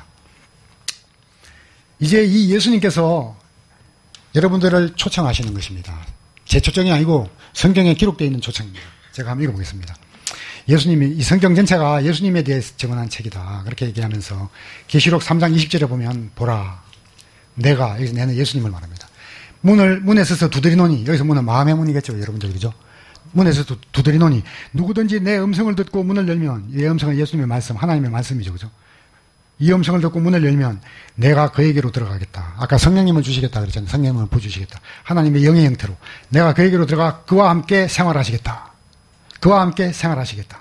이제 이 예수님께서 여러분들을 초청하시는 것입니다. 제 초청이 아니고 성경에 기록되어 있는 초청입니다. 제가 한번 읽어보겠습니다. 예수님이, 이 성경 전체가 예수님에 대해서 증언한 책이다. 그렇게 얘기하면서 계시록 삼 장 이십 절에 보면 보라, 내가, 여기서 내는 예수님을 말합니다. 문을, 문에 서서 두드리노니, 여기서 문은 마음의 문이겠죠, 여러분들, 그죠? 문에 서서 두드리노니, 누구든지 내 음성을 듣고 문을 열면, 이 음성은 예수님의 말씀, 하나님의 말씀이죠, 그죠? 이 음성을 듣고 문을 열면 내가 그에게로 들어가겠다. 아까 성령님을 주시겠다 그랬잖아요. 성령님을 부어주시겠다. 하나님의 영의 형태로 내가 그에게로 들어가 그와 함께 생활하시겠다. 그와 함께 생활하시겠다.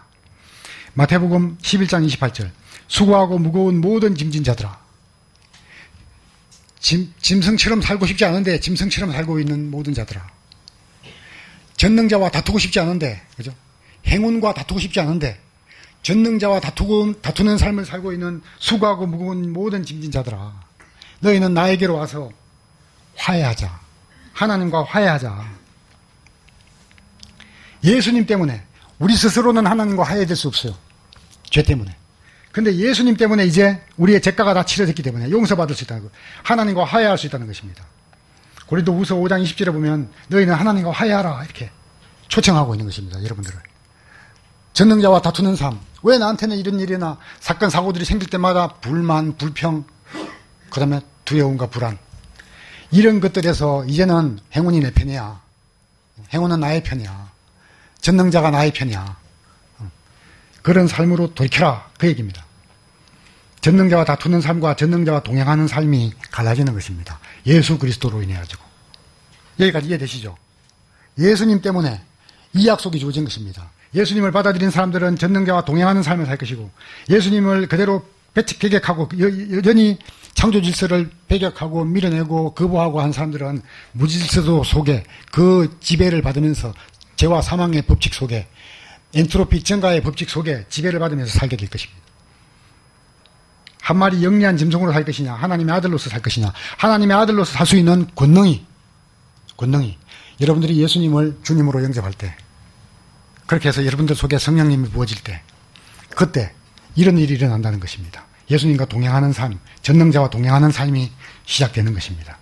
마태복음 십일 장 이십팔 절. 수고하고 무거운 모든 짐진 자들아. 짐, 짐승처럼 살고 싶지 않은데 짐승처럼 살고 있는 모든 자들아. 전능자와 다투고 싶지 않은데, 그죠? 행운과 다투고 싶지 않은데, 전능자와 다투고, 다투는 삶을 살고 있는 수고하고 무거운 모든 짐진 자들아. 너희는 나에게로 와서 화해하자. 하나님과 화해하자. 예수님 때문에, 우리 스스로는 하나님과 화해될 수 없어요. 죄 때문에. 근데 예수님 때문에 이제 우리의 죄가가 다 치러졌기 때문에 용서받을 수 있다는 거. 하나님과 화해할 수 있다는 것입니다. 고린도후서 오 장 이십 절에 보면 너희는 하나님과 화해하라 이렇게 초청하고 있는 것입니다. 여러분들을. 전능자와 다투는 삶. 왜 나한테는 이런 일이나 사건 사고들이 생길 때마다 불만, 불평, 그 다음에 두려움과 불안. 이런 것들에서 이제는 행운이 내 편이야. 행운은 나의 편이야. 전능자가 나의 편이야. 그런 삶으로 돌이켜라 그 얘기입니다. 전능자와 다투는 삶과 전능자와 동행하는 삶이 갈라지는 것입니다. 예수 그리스도로 인해 가지고. 여기까지 이해되시죠? 예수님 때문에 이 약속이 주어진 것입니다. 예수님을 받아들인 사람들은 전능자와 동행하는 삶을 살 것이고, 예수님을 그대로 배척하고 여전히 창조 질서를 배격하고 밀어내고 거부하고 한 사람들은 무질서도 속에 그 지배를 받으면서 죄와 사망의 법칙 속에, 엔트로피 증가의 법칙 속에 지배를 받으면서 살게 될 것입니다. 한 마리 영리한 짐승으로 살 것이냐, 하나님의 아들로서 살 것이냐, 하나님의 아들로서 살 수 있는 권능이, 권능이, 여러분들이 예수님을 주님으로 영접할 때, 그렇게 해서 여러분들 속에 성령님이 부어질 때, 그때 이런 일이 일어난다는 것입니다. 예수님과 동행하는 삶, 전능자와 동행하는 삶이 시작되는 것입니다.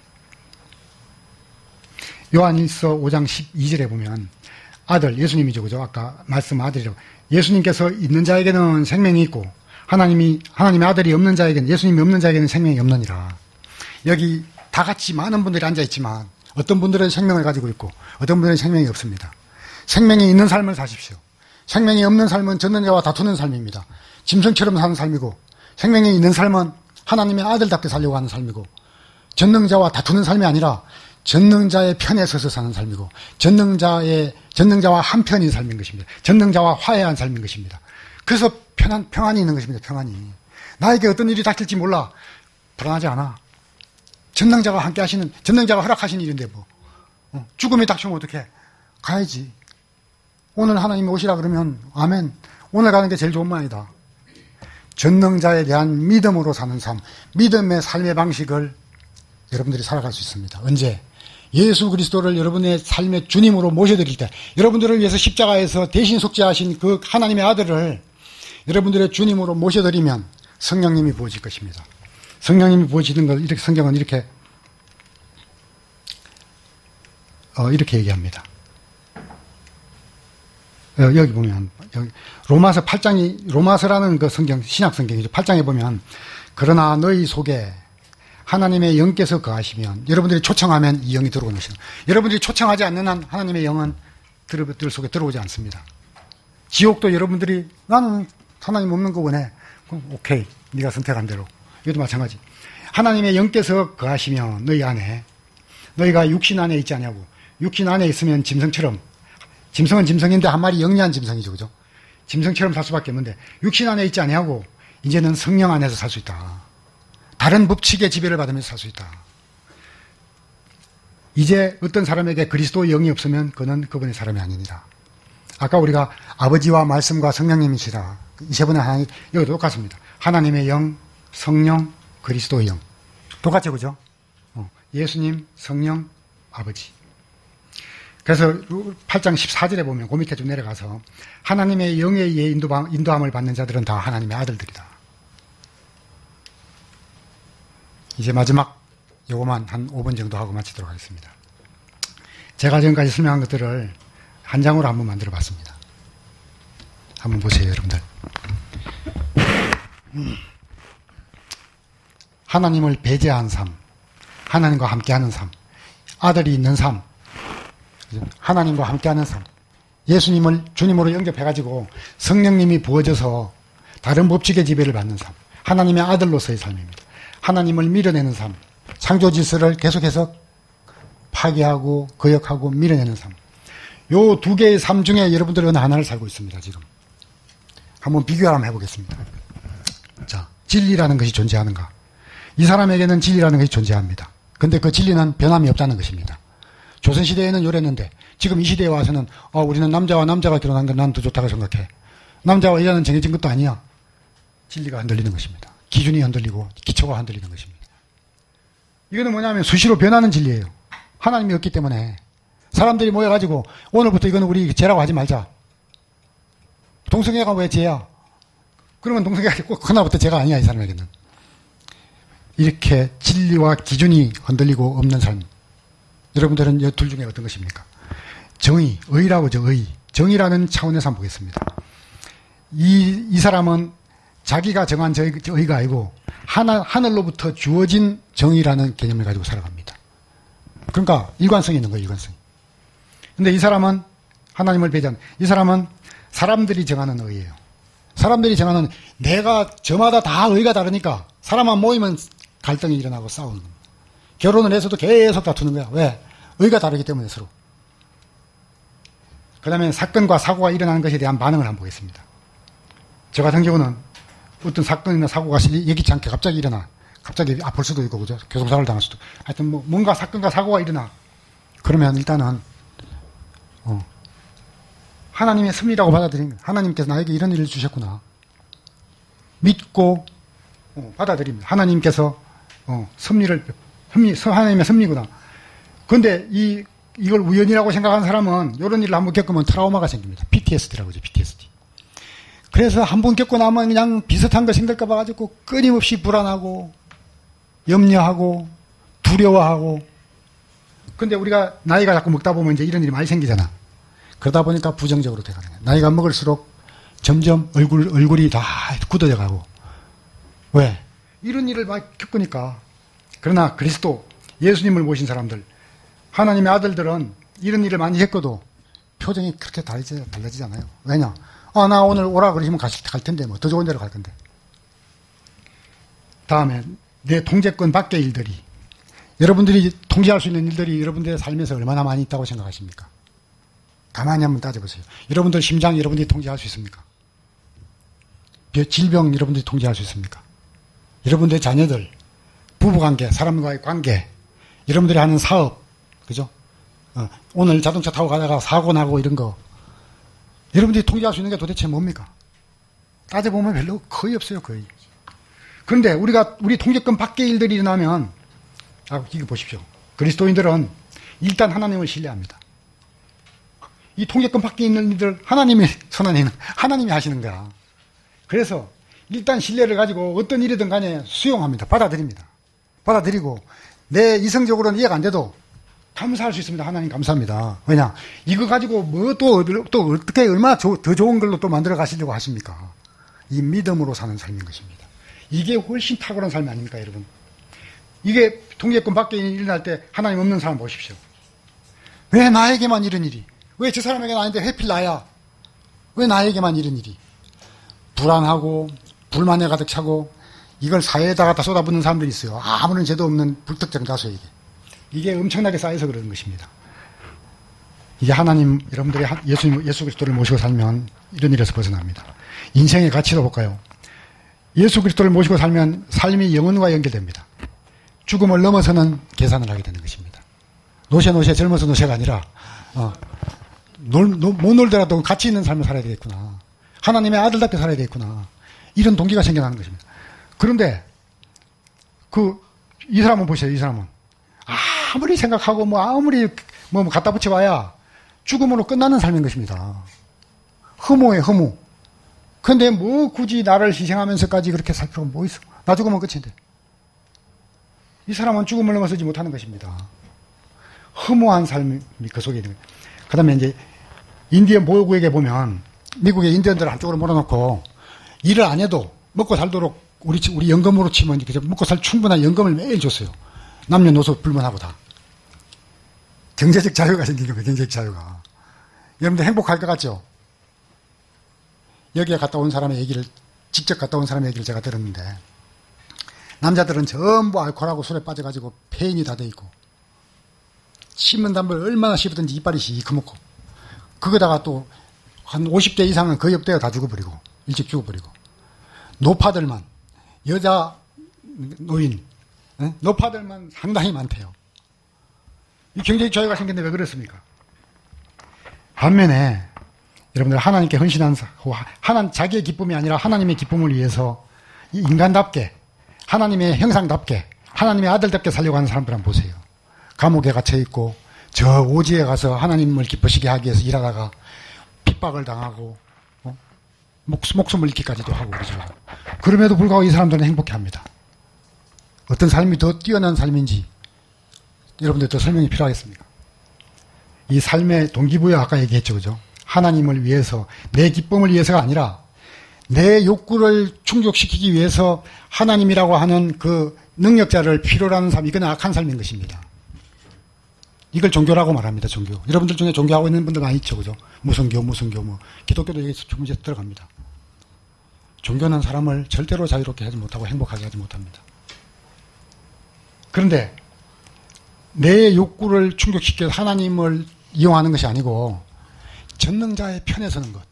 요한일서 오 장 십이 절에 보면 아들, 예수님이죠, 그죠? 아까 말씀 아들이라고. 예수님께서 있는 자에게는 생명이 있고, 하나님이, 하나님의 아들이 없는 자에게는, 예수님이 없는 자에게는 생명이 없느니라. 여기 다 같이 많은 분들이 앉아있지만, 어떤 분들은 생명을 가지고 있고, 어떤 분들은 생명이 없습니다. 생명이 있는 삶을 사십시오. 생명이 없는 삶은 전능자와 다투는 삶입니다. 짐승처럼 사는 삶이고, 생명이 있는 삶은 하나님의 아들답게 살려고 하는 삶이고, 전능자와 다투는 삶이 아니라, 전능자의 편에 서서 사는 삶이고, 전능자의, 전능자와 한편인 삶인 것입니다. 전능자와 화해한 삶인 것입니다. 그래서 편안, 평안이 있는 것입니다. 평안이. 나에게 어떤 일이 닥칠지 몰라. 불안하지 않아. 전능자가 함께 하시는, 전능자가 허락하신 일인데 뭐. 어, 죽음이 닥치면 어떡해. 가야지. 오늘 하나님이 오시라 그러면, 아멘. 오늘 가는 게 제일 좋은 모양이다. 전능자에 대한 믿음으로 사는 삶, 믿음의 삶의 방식을 여러분들이 살아갈 수 있습니다. 언제? 예수 그리스도를 여러분의 삶의 주님으로 모셔드릴 때, 여러분들을 위해서 십자가에서 대신 속죄하신 그 하나님의 아들을 여러분들의 주님으로 모셔드리면 성령님이 부어질 것입니다. 성령님이 부어지는 걸 이렇게 성경은 이렇게 어, 이렇게 얘기합니다. 어, 여기 보면 여기 로마서 팔 장이 로마서라는 그 성경 신약 성경이죠. 팔 장에 보면 그러나 너희 속에 하나님의 영께서 거하시면, 여러분들이 초청하면 이 영이 들어오는 것입니다. 여러분들이 초청하지 않는 한 하나님의 영은 들 속에 들어오지 않습니다. 지옥도 여러분들이 나는 하나님 없는 거 원해. 그럼 오케이. 네가 선택한 대로. 이것도 마찬가지. 하나님의 영께서 거하시면 너희 안에, 너희가 육신 안에 있지 않냐고. 육신 안에 있으면 짐승처럼, 짐승은 짐승인데 한 마리 영리한 짐승이죠. 그죠? 짐승처럼 살 수밖에 없는데 육신 안에 있지 않냐고. 이제는 성령 안에서 살 수 있다. 다른 법칙의 지배를 받으면서 살 수 있다. 이제 어떤 사람에게 그리스도의 영이 없으면 그는 그분의 사람이 아닙니다. 아까 우리가 아버지와 말씀과 성령님이시라, 이 세 분의 하나님, 여기도 똑같습니다. 하나님의 영, 성령, 그리스도의 영. 똑같죠, 그죠? 어, 예수님, 성령, 아버지. 그래서 팔 장 십사 절에 보면 그 밑에 좀 내려가서 하나님의 영에 의해 인도함을 받는 자들은 다 하나님의 아들들이다. 이제 마지막 요거만 한 오 분 정도 하고 마치도록 하겠습니다. 제가 지금까지 설명한 것들을 한 장으로 한번 만들어 봤습니다. 한번 보세요, 여러분들. 하나님을 배제한 삶, 하나님과 함께하는 삶, 아들이 있는 삶, 하나님과 함께하는 삶, 예수님을 주님으로 영접해가지고 성령님이 부어져서 다른 법칙의 지배를 받는 삶, 하나님의 아들로서의 삶입니다. 하나님을 밀어내는 삶, 창조 질서를 계속해서 파괴하고 거역하고 밀어내는 삶. 요 두 개의 삶 중에 여러분들은 하나를 살고 있습니다, 지금. 한번 비교 한번 해보겠습니다. 자, 진리라는 것이 존재하는가? 이 사람에게는 진리라는 것이 존재합니다. 근데 그 진리는 변함이 없다는 것입니다. 조선시대에는 이랬는데 지금 이 시대에 와서는 어, 우리는 남자와 남자가 결혼한 건 난 더 좋다고 생각해. 남자와 여자는 정해진 것도 아니야. 진리가 흔들리는 것입니다. 기준이 흔들리고 기초가 흔들리는 것입니다. 이거는 뭐냐면 수시로 변하는 진리예요. 하나님이 없기 때문에 사람들이 모여가지고 오늘부터 이거는 우리 죄라고 하지 말자. 동성애가 왜 죄야? 그러면 동성애가 꼭 하나부터 죄가 아니야, 이 사람에게는. 이렇게 진리와 기준이 흔들리고 없는 삶. 여러분들은 이 둘 중에 어떤 것입니까? 정의, 의라고 죠, 의. 정의라는 차원에서 한번 보겠습니다. 이, 이 사람은 자기가 정한 저, 저 의가 아니고 하나, 하늘로부터 주어진 정의라는 개념을 가지고 살아갑니다. 그러니까 일관성이 있는 거예요, 일관성이. 근데 이 사람은 하나님을 배제하는, 이 사람은 사람들이 정하는 의예요. 사람들이 정하는, 내가 저마다 다 의가 다르니까 사람만 모이면 갈등이 일어나고 싸우는 겁니다. 결혼을 해서도 계속 다투는 거야. 왜? 의가 다르기 때문에 서로. 그 다음에 사건과 사고가 일어나는 것에 대한 반응을 한번 보겠습니다. 저 같은 경우는 어떤 사건이나 사고가 예기치 않게 갑자기 일어나. 갑자기 아플 수도 있고, 그죠? 교통사고를 당할 수도. 하여튼 뭐, 뭔가 사건과 사고가 일어나. 그러면 일단은, 어, 하나님의 섭리라고 받아들입니다. 하나님께서 나에게 이런 일을 주셨구나. 믿고, 어, 받아들입니다. 하나님께서, 어, 섭리를, 섭리, 하나님의 섭리구나. 근데 이, 이걸 우연이라고 생각하는 사람은 이런 일을 한번 겪으면 트라우마가 생깁니다. 피티에스디라고 하죠, 피티에스디. 그래서 한번 겪고 나면 그냥 비슷한 거 생길까 봐가지고 끊임없이 불안하고, 염려하고, 두려워하고. 근데 우리가 나이가 자꾸 먹다 보면 이제 이런 일이 많이 생기잖아. 그러다 보니까 부정적으로 돼가는 거야. 나이가 먹을수록 점점 얼굴, 얼굴이 다 굳어져 가고. 왜? 이런 일을 많이 겪으니까. 그러나 그리스도, 예수님을 모신 사람들, 하나님의 아들들은 이런 일을 많이 겪어도 표정이 그렇게 달라지, 달라지지 않아요. 왜냐? 아, 나 오늘 오라 그러시면 갈 텐데, 뭐, 더 좋은 데로 갈 건데. 다음에, 내 통제권 밖의 일들이, 여러분들이 통제할 수 있는 일들이 여러분들의 삶에서 얼마나 많이 있다고 생각하십니까? 가만히 한번 따져보세요. 여러분들 심장 여러분들이 통제할 수 있습니까? 질병 여러분들이 통제할 수 있습니까? 여러분들의 자녀들, 부부관계, 사람과의 관계, 여러분들이 하는 사업, 그죠? 어, 오늘 자동차 타고 가다가 사고 나고 이런 거, 여러분들이 통제할 수 있는 게 도대체 뭡니까? 따져보면 별로 거의 없어요, 거의. 그런데 우리가, 우리 통제권 밖의 일들이 일어나면, 아, 이거 보십시오. 그리스도인들은 일단 하나님을 신뢰합니다. 이 통제권 밖에 있는 일들, 하나님이 선언하는, 하나님이 하시는 거야. 그래서 일단 신뢰를 가지고 어떤 일이든 간에 수용합니다. 받아들입니다. 받아들이고, 내 이성적으로는 이해가 안 돼도 감사할 수 있습니다. 하나님 감사합니다. 왜냐? 이거 가지고 뭐 또, 또 어떻게 얼마나 조, 더 좋은 걸로 또 만들어 가시려고 하십니까? 이 믿음으로 사는 삶인 것입니다. 이게 훨씬 탁월한 삶이 아닙니까, 여러분? 이게 통제권 밖에 일어날 때 하나님 없는 사람 보십시오. 왜 나에게만 이런 일이? 왜 저 사람에게는 아닌데 해필 나야? 왜 나에게만 이런 일이? 불안하고 불만에 가득 차고 이걸 사회에다가 다 쏟아붓는 사람들이 있어요. 아무런 죄도 없는 불특정 다수에게. 이게 엄청나게 쌓여서 그러는 것입니다. 이게 하나님, 여러분들이 예수, 예수 그리스도를 모시고 살면 이런 일에서 벗어납니다. 인생의 가치로 볼까요? 예수 그리스도를 모시고 살면 삶이 영혼과 연결됩니다. 죽음을 넘어서는 계산을 하게 되는 것입니다. 노세 노세 젊어서 노세가 아니라 어, 놀, 놀, 못 놀더라도 가치 있는 삶을 살아야 되겠구나. 하나님의 아들답게 살아야 되겠구나. 이런 동기가 생겨나는 것입니다. 그런데 그 이 사람은 보세요. 이 사람은 아무리 생각하고 뭐 아무리 뭐 갖다 붙여봐야 죽음으로 끝나는 삶인 것입니다. 허무해 허무. 근데 뭐 굳이 나를 희생하면서까지 그렇게 살 필요가 뭐 있어? 나 죽으면 끝인데. 이 사람은 죽음을 넘어서지 못하는 것입니다. 허무한 삶이 그 속에 있는 거예요. 그 다음에 이제 인디언 보호구역에 보면 미국의 인디언들을 한쪽으로 몰아놓고 일을 안 해도 먹고 살도록 우리, 우리 연금으로 치면 그저 먹고 살 충분한 연금을 매일 줬어요. 남녀노소 불문하고 다. 경제적 자유가 생긴 겁니다. 경제적 자유가. 여러분들 행복할 것 같죠? 여기에 갔다 온 사람의 얘기를, 직접 갔다 온 사람의 얘기를 제가 들었는데, 남자들은 전부 알코올하고 술에 빠져가지고 폐인이 다 돼 있고, 씹는 담배를 얼마나 씹었든지 이빨이 시커멓고, 그거다가 또 한 오십 대 이상은 거의 없대요. 다 죽어버리고, 일찍 죽어버리고. 노파들만, 여자 노인, 예? 노파들만 상당히 많대요. 이 경제적 자유가 생겼는데 왜 그렇습니까? 반면에 여러분들 하나님께 헌신한 하나님 자기의 기쁨이 아니라 하나님의 기쁨을 위해서 인간답게 하나님의 형상답게 하나님의 아들답게 살려고 하는 사람들 한번 보세요. 감옥에 갇혀 있고 저 오지에 가서 하나님을 기쁘시게 하기 위해서 일하다가 핍박을 당하고 어? 목숨, 목숨을 잃기까지도 하고 그러죠. 그럼에도 불구하고 이 사람들은 행복해합니다. 어떤 삶이 더 뛰어난 삶인지 여러분들 더 설명이 필요하겠습니까? 이 삶의 동기부여 아까 얘기했죠, 그죠? 하나님을 위해서 내 기쁨을 위해서가 아니라 내 욕구를 충족시키기 위해서 하나님이라고 하는 그 능력자를 필요로 하는 삶, 이건 악한 삶인 것입니다. 이걸 종교라고 말합니다, 종교. 여러분들 중에 종교하고 있는 분들 많이 있죠, 그죠? 무성교, 무성교, 뭐. 기독교도 여기서 문제 들어갑니다. 종교는 사람을 절대로 자유롭게 하지 못하고 행복하게 하지 못합니다. 그런데 내 욕구를 충족시켜 하나님을 이용하는 것이 아니고 전능자의 편에 서는 것.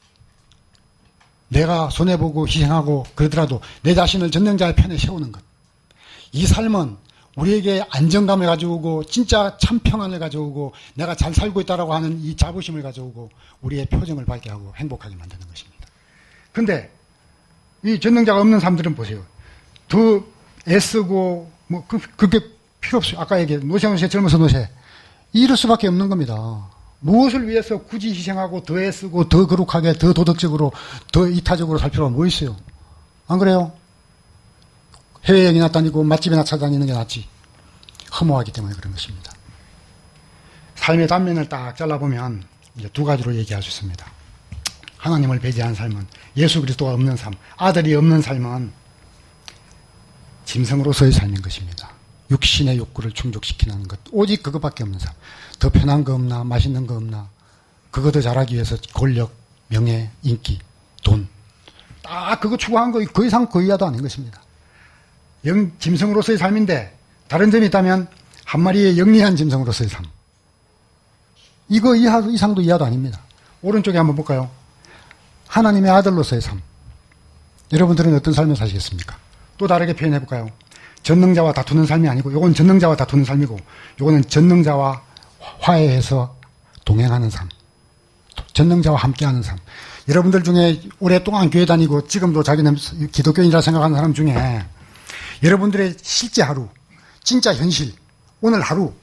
내가 손해보고 희생하고 그러더라도 내 자신을 전능자의 편에 세우는 것. 이 삶은 우리에게 안정감을 가져오고 진짜 참 평안을 가져오고 내가 잘 살고 있다라고 하는 이 자부심을 가져오고 우리의 표정을 밝게 하고 행복하게 만드는 것입니다. 그런데 이 전능자가 없는 사람들은 보세요. 더 애쓰고 뭐 그, 그게 필요 없어요. 아까 얘기한 노세 노세 젊어서 노세 이럴 수밖에 없는 겁니다. 무엇을 위해서 굳이 희생하고 더 애쓰고 더 거룩하게 더 도덕적으로 더 이타적으로 살 필요가 뭐 있어요? 안 그래요? 해외여행이나 다니고 맛집이나 찾아다니는 게 낫지. 허무하기 때문에 그런 것입니다. 삶의 단면을 딱 잘라보면 이제 두 가지로 얘기할 수 있습니다. 하나님을 배제한 삶은 예수 그리스도가 없는 삶, 아들이 없는 삶은 짐승으로서의 삶인 것입니다. 육신의 욕구를 충족시키는 것, 오직 그것밖에 없는 삶. 더 편한 거 없나, 맛있는 거 없나, 그거 더 잘하기 위해서 권력, 명예, 인기, 돈, 딱 그거 추구한 거 그 이상 그 이하도 아닌 것입니다. 영, 짐승으로서의 삶인데 다른 점이 있다면 한 마리의 영리한 짐승으로서의 삶. 이거 이하, 이상도 이하도 아닙니다. 오른쪽에 한번 볼까요? 하나님의 아들로서의 삶. 여러분들은 어떤 삶을 사시겠습니까? 또 다르게 표현해 볼까요? 전능자와 다투는 삶이 아니고 요건 전능자와 다투는 삶이고 요거는 전능자와 화해해서 동행하는 삶. 전능자와 함께하는 삶. 여러분들 중에 오랫동안 교회 다니고 지금도 자기는 기독교인이라 생각하는 사람 중에 여러분들의 실제 하루, 진짜 현실, 오늘 하루,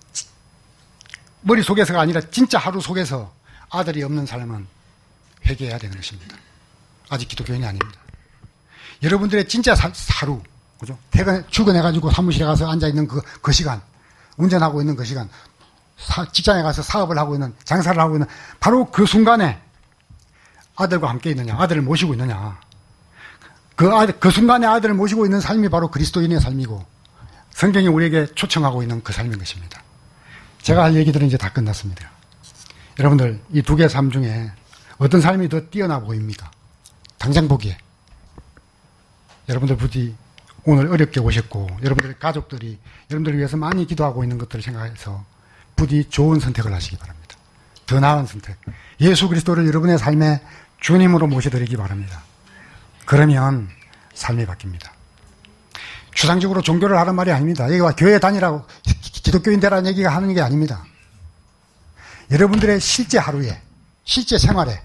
머릿속에서가 아니라 진짜 하루 속에서 아들이 없는 삶은 회개해야 되는 것입니다. 아직 기독교인이 아닙니다. 여러분들의 진짜 사, 하루, 그죠? 퇴근, 출근해가지고 사무실에 가서 앉아있는 그, 그 시간, 운전하고 있는 그 시간, 사, 직장에 가서 사업을 하고 있는, 장사를 하고 있는, 바로 그 순간에 아들과 함께 있느냐, 아들을 모시고 있느냐. 그 아들, 그 순간에 아들을 모시고 있는 삶이 바로 그리스도인의 삶이고, 성경이 우리에게 초청하고 있는 그 삶인 것입니다. 제가 할 얘기들은 이제 다 끝났습니다. 여러분들, 이 두 개의 삶 중에 어떤 삶이 더 뛰어나 보입니까? 당장 보기에. 여러분들 부디 오늘 어렵게 오셨고, 여러분들 가족들이 여러분들을 위해서 많이 기도하고 있는 것들을 생각해서 부디 좋은 선택을 하시기 바랍니다. 더 나은 선택. 예수 그리스도를 여러분의 삶에 주님으로 모셔드리기 바랍니다. 그러면 삶이 바뀝니다. 추상적으로 종교를 하는 말이 아닙니다. 여기가 교회 다니라고 기독교인 되라는 얘기가 하는 게 아닙니다. 여러분들의 실제 하루에, 실제 생활에,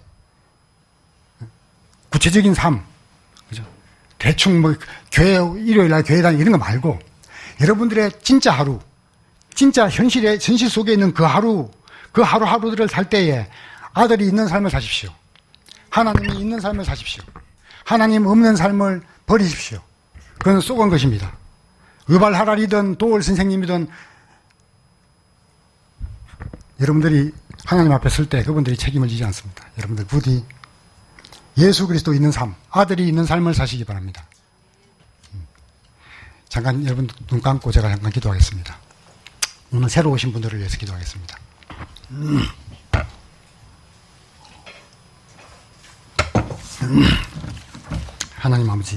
구체적인 삶, 그죠? 대충 뭐 교회 일요일 날 교회 다니 이런 거 말고 여러분들의 진짜 하루, 진짜 현실의 현실 속에 있는 그 하루, 그 하루하루들을 살 때에 아들이 있는 삶을 사십시오. 하나님이 있는 삶을 사십시오. 하나님 없는 삶을 버리십시오. 그건 쏘건 것입니다. 의발하랄이든 도올 선생님이든 여러분들이 하나님 앞에 설 때 그분들이 책임을 지지 않습니다. 여러분들 부디 예수 그리스도 있는 삶, 아들이 있는 삶을 사시기 바랍니다. 잠깐 여러분 눈 감고 제가 잠깐 기도하겠습니다. 오늘 새로 오신 분들을 위해서 기도하겠습니다. 음. 음. 하나님 아버지,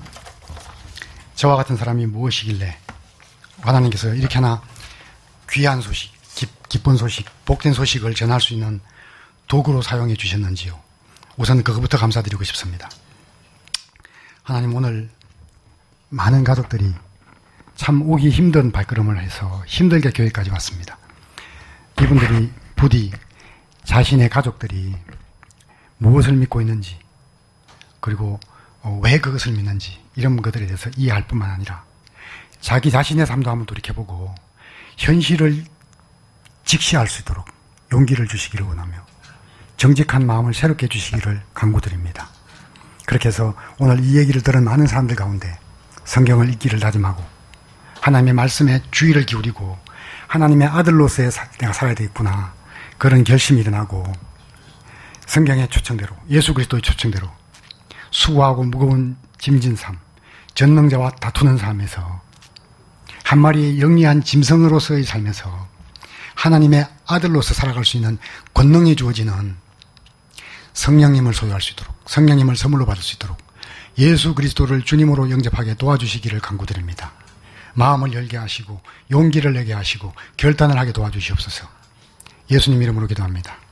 저와 같은 사람이 무엇이길래 하나님께서 이렇게 하나 귀한 소식, 기, 기쁜 소식, 복된 소식을 전할 수 있는 도구로 사용해 주셨는지요. 우선 그것부터 감사드리고 싶습니다. 하나님, 오늘 많은 가족들이 참 오기 힘든 발걸음을 해서 힘들게 교회까지 왔습니다. 이분들이 부디 자신의 가족들이 무엇을 믿고 있는지, 그리고 왜 그것을 믿는지, 이런 것들에 대해서 이해할 뿐만 아니라 자기 자신의 삶도 한번 돌이켜보고 현실을 직시할 수 있도록 용기를 주시기를 원하며 정직한 마음을 새롭게 해주시기를 간구드립니다. 그렇게 해서 오늘 이 얘기를 들은 많은 사람들 가운데 성경을 읽기를 다짐하고 하나님의 말씀에 주의를 기울이고 하나님의 아들로서의 내가 살아야 되겠구나, 그런 결심이 일어나고 성경의 초청대로, 예수 그리스도의 초청대로 수고하고 무거운 짐진 삶, 전능자와 다투는 삶에서 한 마리의 영리한 짐승으로서의 삶에서 하나님의 아들로서 살아갈 수 있는 권능이 주어지는 성령님을 소유할 수 있도록, 성령님을 선물로 받을 수 있도록 예수 그리스도를 주님으로 영접하게 도와주시기를 간구드립니다. 마음을 열게 하시고 용기를 내게 하시고 결단을 하게 도와주시옵소서. 예수님 이름으로 기도합니다.